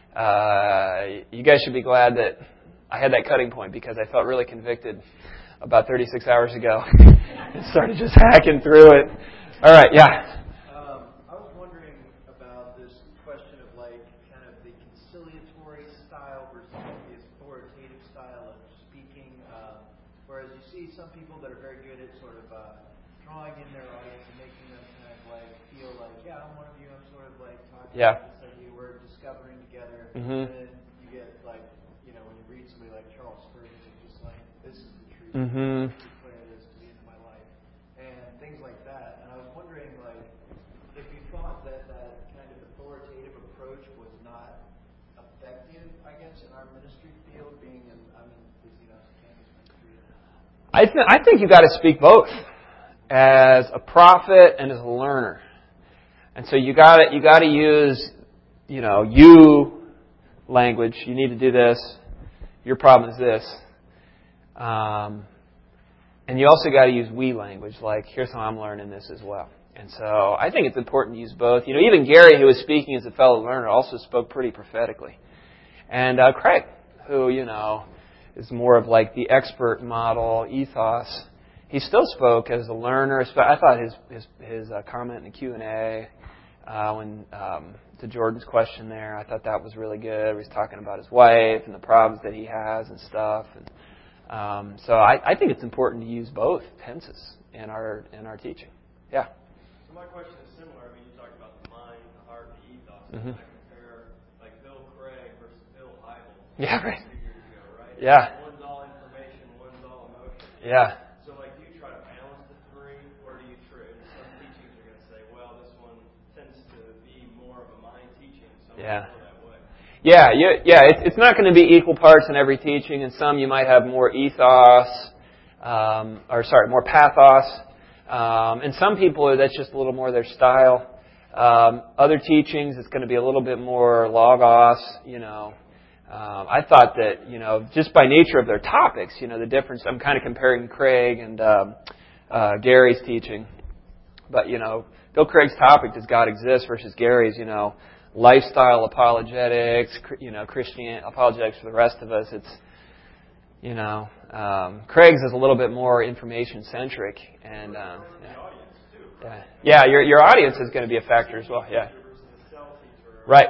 uh, you guys should be glad that I had that cutting point, because I felt really convicted about thirty-six hours ago. And started just hacking through it. All right, yeah. Um, I was wondering about this question of like kind of the conciliatory style versus the authoritative style of speaking. Uh, whereas you see some people that are very good at sort of uh, drawing in their audience and making them kind of like feel like, yeah, I'm one of you. I'm sort of like talking Yeah. about this idea we're discovering together. Mm-hmm. And then you get like, you know, when you read somebody like Charles Spurgeon, it's just like, this is the truth. Mm-hmm. Declare this to the end of my life, and things like that. And I was wondering, like, if you thought that that kind of authoritative approach was not effective, I guess, in our ministry field, being in, I'm in the Xenos campus ministry. I, th- I think you've got to speak both as a prophet and as a learner. And so you got to you got to use, you know, you language. You need to do this. Your problem is this. Um, and you also got to use we language, like, here's how I'm learning this as well. And so I think it's important to use both. You know, even Gary, who was speaking as a fellow learner, also spoke pretty prophetically. And uh, Craig, who, you know, is more of like the expert model ethos, he still spoke as a learner. I thought his his, his uh, comment in the Q and A uh, when um, to Jordan's question there, I thought that was really good. He was talking about his wife and the problems that he has and stuff. And um, so I, I think it's important to use both tenses in our in our teaching. Yeah. So my question is similar. I mean, you talked about the mind, the heart, the ethos. Mm-hmm. I compare like Bill Craig versus Bill Hybels. Yeah, right. Two years ago, right? Yeah. One's all information, one's all emotion. Yeah. So like, do you try to balance the three, or do you try? Some teachings are going to say, well, this one tends to be more of a mind teaching. Some Yeah. go that way. Yeah, you, yeah, it, it's not going to be equal parts in every teaching, and some you might have more ethos, um, or sorry, more pathos, um, and some people that's just a little more their style. Um, other teachings, it's going to be a little bit more logos, you know. Um, I thought that, you know, just by nature of their topics, you know, the difference. I'm kind of comparing Craig and um, uh, Gary's teaching, but you know, Bill Craig's topic, does God exist, versus Gary's, you know, lifestyle apologetics, you know, Christian apologetics for the rest of us. It's, you know, um, Craig's is a little bit more information centric, and um, yeah. yeah, yeah, your your audience is going to be a factor as well. Yeah, right.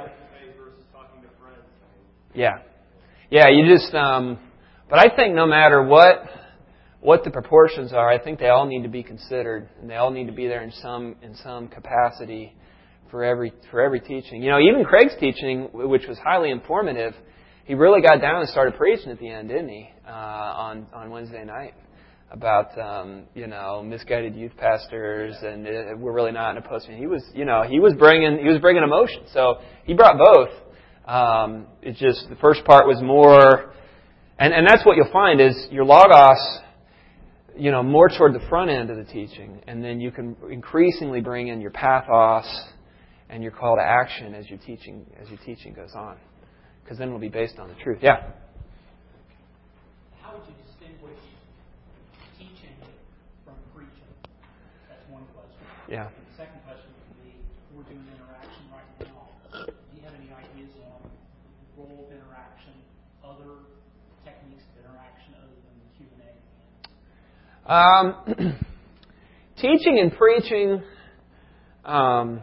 Yeah, yeah. You just, um, but I think no matter what what the proportions are, I think they all need to be considered, and they all need to be there in some in some capacity. For every for every teaching. You know, even Craig's teaching, which was highly informative, he really got down and started preaching at the end, didn't he, uh, on, on Wednesday night about, um, you know, misguided youth pastors, and uh, we're really not in a post. He was, you know, he was bringing he was bringing emotion. So he brought both. Um, it's just the first part was more, and, and that's what you'll find is your logos, you know, more toward the front end of the teaching, and then you can increasingly bring in your pathos and your call to action as your teaching as your teaching goes on, because then it'll be based on the truth. Yeah. How would you distinguish teaching from preaching? That's one question. Yeah. And the second question would be: we're doing interaction right now. Do you have any ideas on the role of interaction, other techniques of interaction other than the Q and A? Um, teaching and preaching. Um,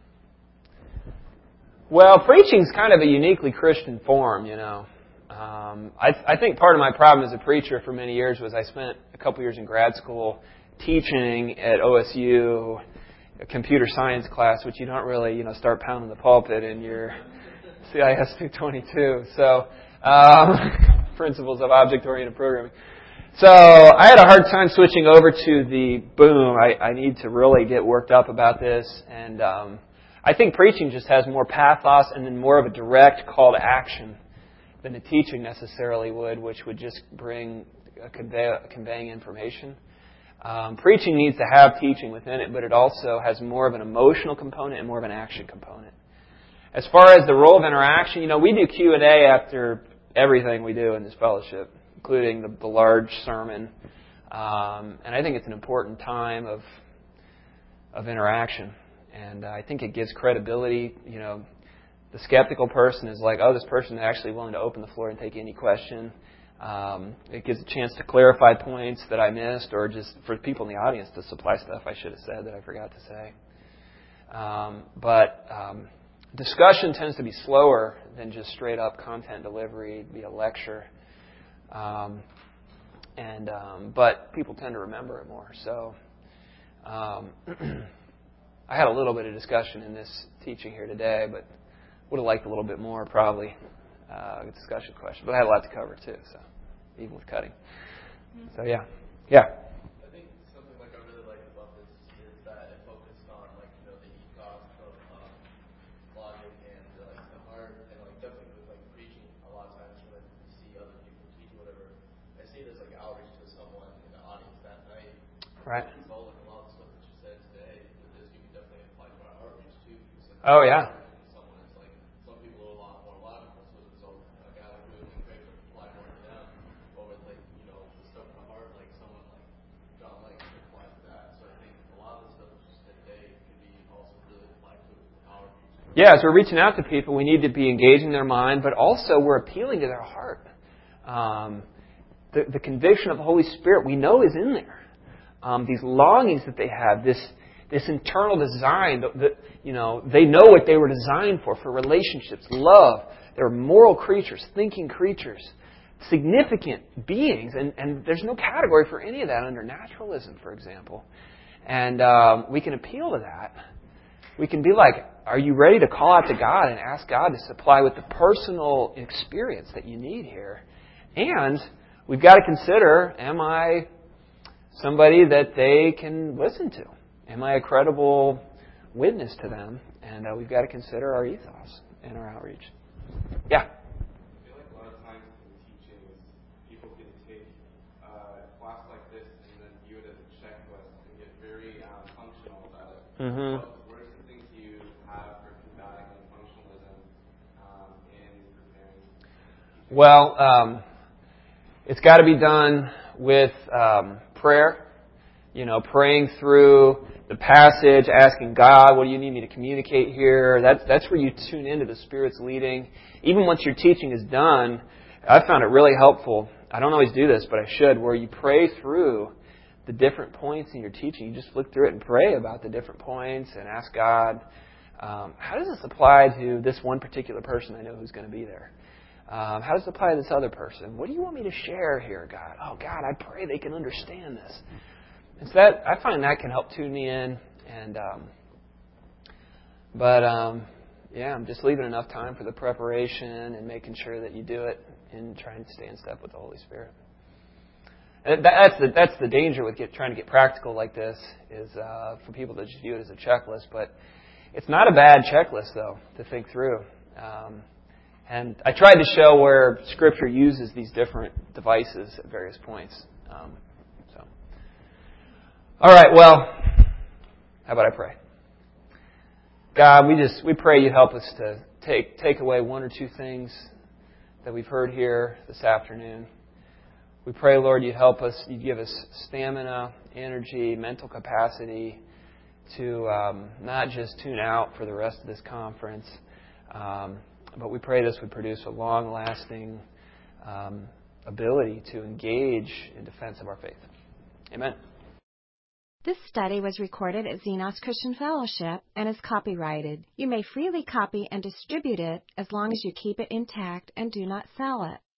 Well, preaching's kind of a uniquely Christian form, you know. Um, I, I think part of my problem as a preacher for many years was I spent a couple years in grad school teaching at O S U, a computer science class, which you don't really, you know, start pounding the pulpit in your C I S two twenty-two. So, um, principles of object-oriented programming. So I had a hard time switching over to the boom. I, I need to really get worked up about this, and um, I think preaching just has more pathos and then more of a direct call to action than a teaching necessarily would, which would just bring a convey, conveying information. Um, preaching needs to have teaching within it, but it also has more of an emotional component and more of an action component. As far as the role of interaction, you know, we do Q and A after everything we do in this fellowship, including the, the large sermon. Um, and I think it's an important time of of interaction. And I think it gives credibility. You know, the skeptical person is like, oh, this person is actually willing to open the floor and take any question. Um, it gives a chance to clarify points that I missed, or just for people in the audience to supply stuff I should have said that I forgot to say. Um, but um, discussion tends to be slower than just straight up content delivery via lecture. Um, and um, but people tend to remember it more. So um, I had a little bit of discussion in this teaching here today, but would have liked a little bit more probably. Uh, discussion question, but I had a lot to cover too. So even with cutting, so yeah, yeah. I think something like I really like about this is that it focused on like you know the ethos of um, logic and uh, like the heart, and like definitely with like preaching. A lot of times when I see other people teach or whatever, I see this like outreach to someone in the audience that night. Right. So like a lot of stuff that you said today, that this you can definitely apply to our outreach too. Because, like, oh yeah. someone is like some people are a lot more logical, so so like I like really great to apply more to them. But with like you know the stuff in the heart, like someone like John like can apply to that. So I think a lot of the stuff that you said today can be also really applied to our outreach. Yeah, as we're reaching out to people, we need to be engaging their mind, but also we're appealing to their heart. Um, the, the conviction of the Holy Spirit we know is in there. Um, these longings that they have, this this internal design that, that you know they know what they were designed for, for relationships, love. They're moral creatures, thinking creatures, significant beings, and, and there's no category for any of that under naturalism, for example. And um, we can appeal to that. We can be like, are you ready to call out to God and ask God to supply with the personal experience that you need here? And we've got to consider, am I somebody that they can listen to? Am I a credible witness to them? And uh, we've got to consider our ethos and our outreach. Yeah? I feel like a lot of times in teachings, people can take uh, a class like this and then view it as a checklist and get very um, functional about it. Mm-hmm. What, what are some things you have for combating functionalism um, in preparing teaching? Well, um, it's got to be done with um, prayer. You know, praying through the passage, asking God, what do you need me to communicate here? That's that's where you tune into the Spirit's leading. Even once your teaching is done, I found it really helpful. I don't always do this, but I should, where you pray through the different points in your teaching. You just flick through it and pray about the different points and ask God, um, how does this apply to this one particular person I know who's going to be there? Um, how does it apply to this other person? What do you want me to share here, God? Oh, God, I pray they can understand this. And so that, I find that can help tune me in. And um, But, um, yeah, I'm just leaving enough time for the preparation and making sure that you do it and trying to stay in step with the Holy Spirit. And that's the that's the danger with get, trying to get practical like this, is uh, for people to just view it as a checklist. But it's not a bad checklist, though, to think through. Um, and I tried to show where Scripture uses these different devices at various points. Um, so, all right. Well, how about I pray? God, we just we pray you help us to take take away one or two things that we've heard here this afternoon. We pray, Lord, you'd help us, you'd give us stamina, energy, mental capacity to um, not just tune out for the rest of this conference, um, but we pray this would produce a long-lasting um, ability to engage in defense of our faith. Amen. This study was recorded at Xenos Christian Fellowship and is copyrighted. You may freely copy and distribute it as long as you keep it intact and do not sell it.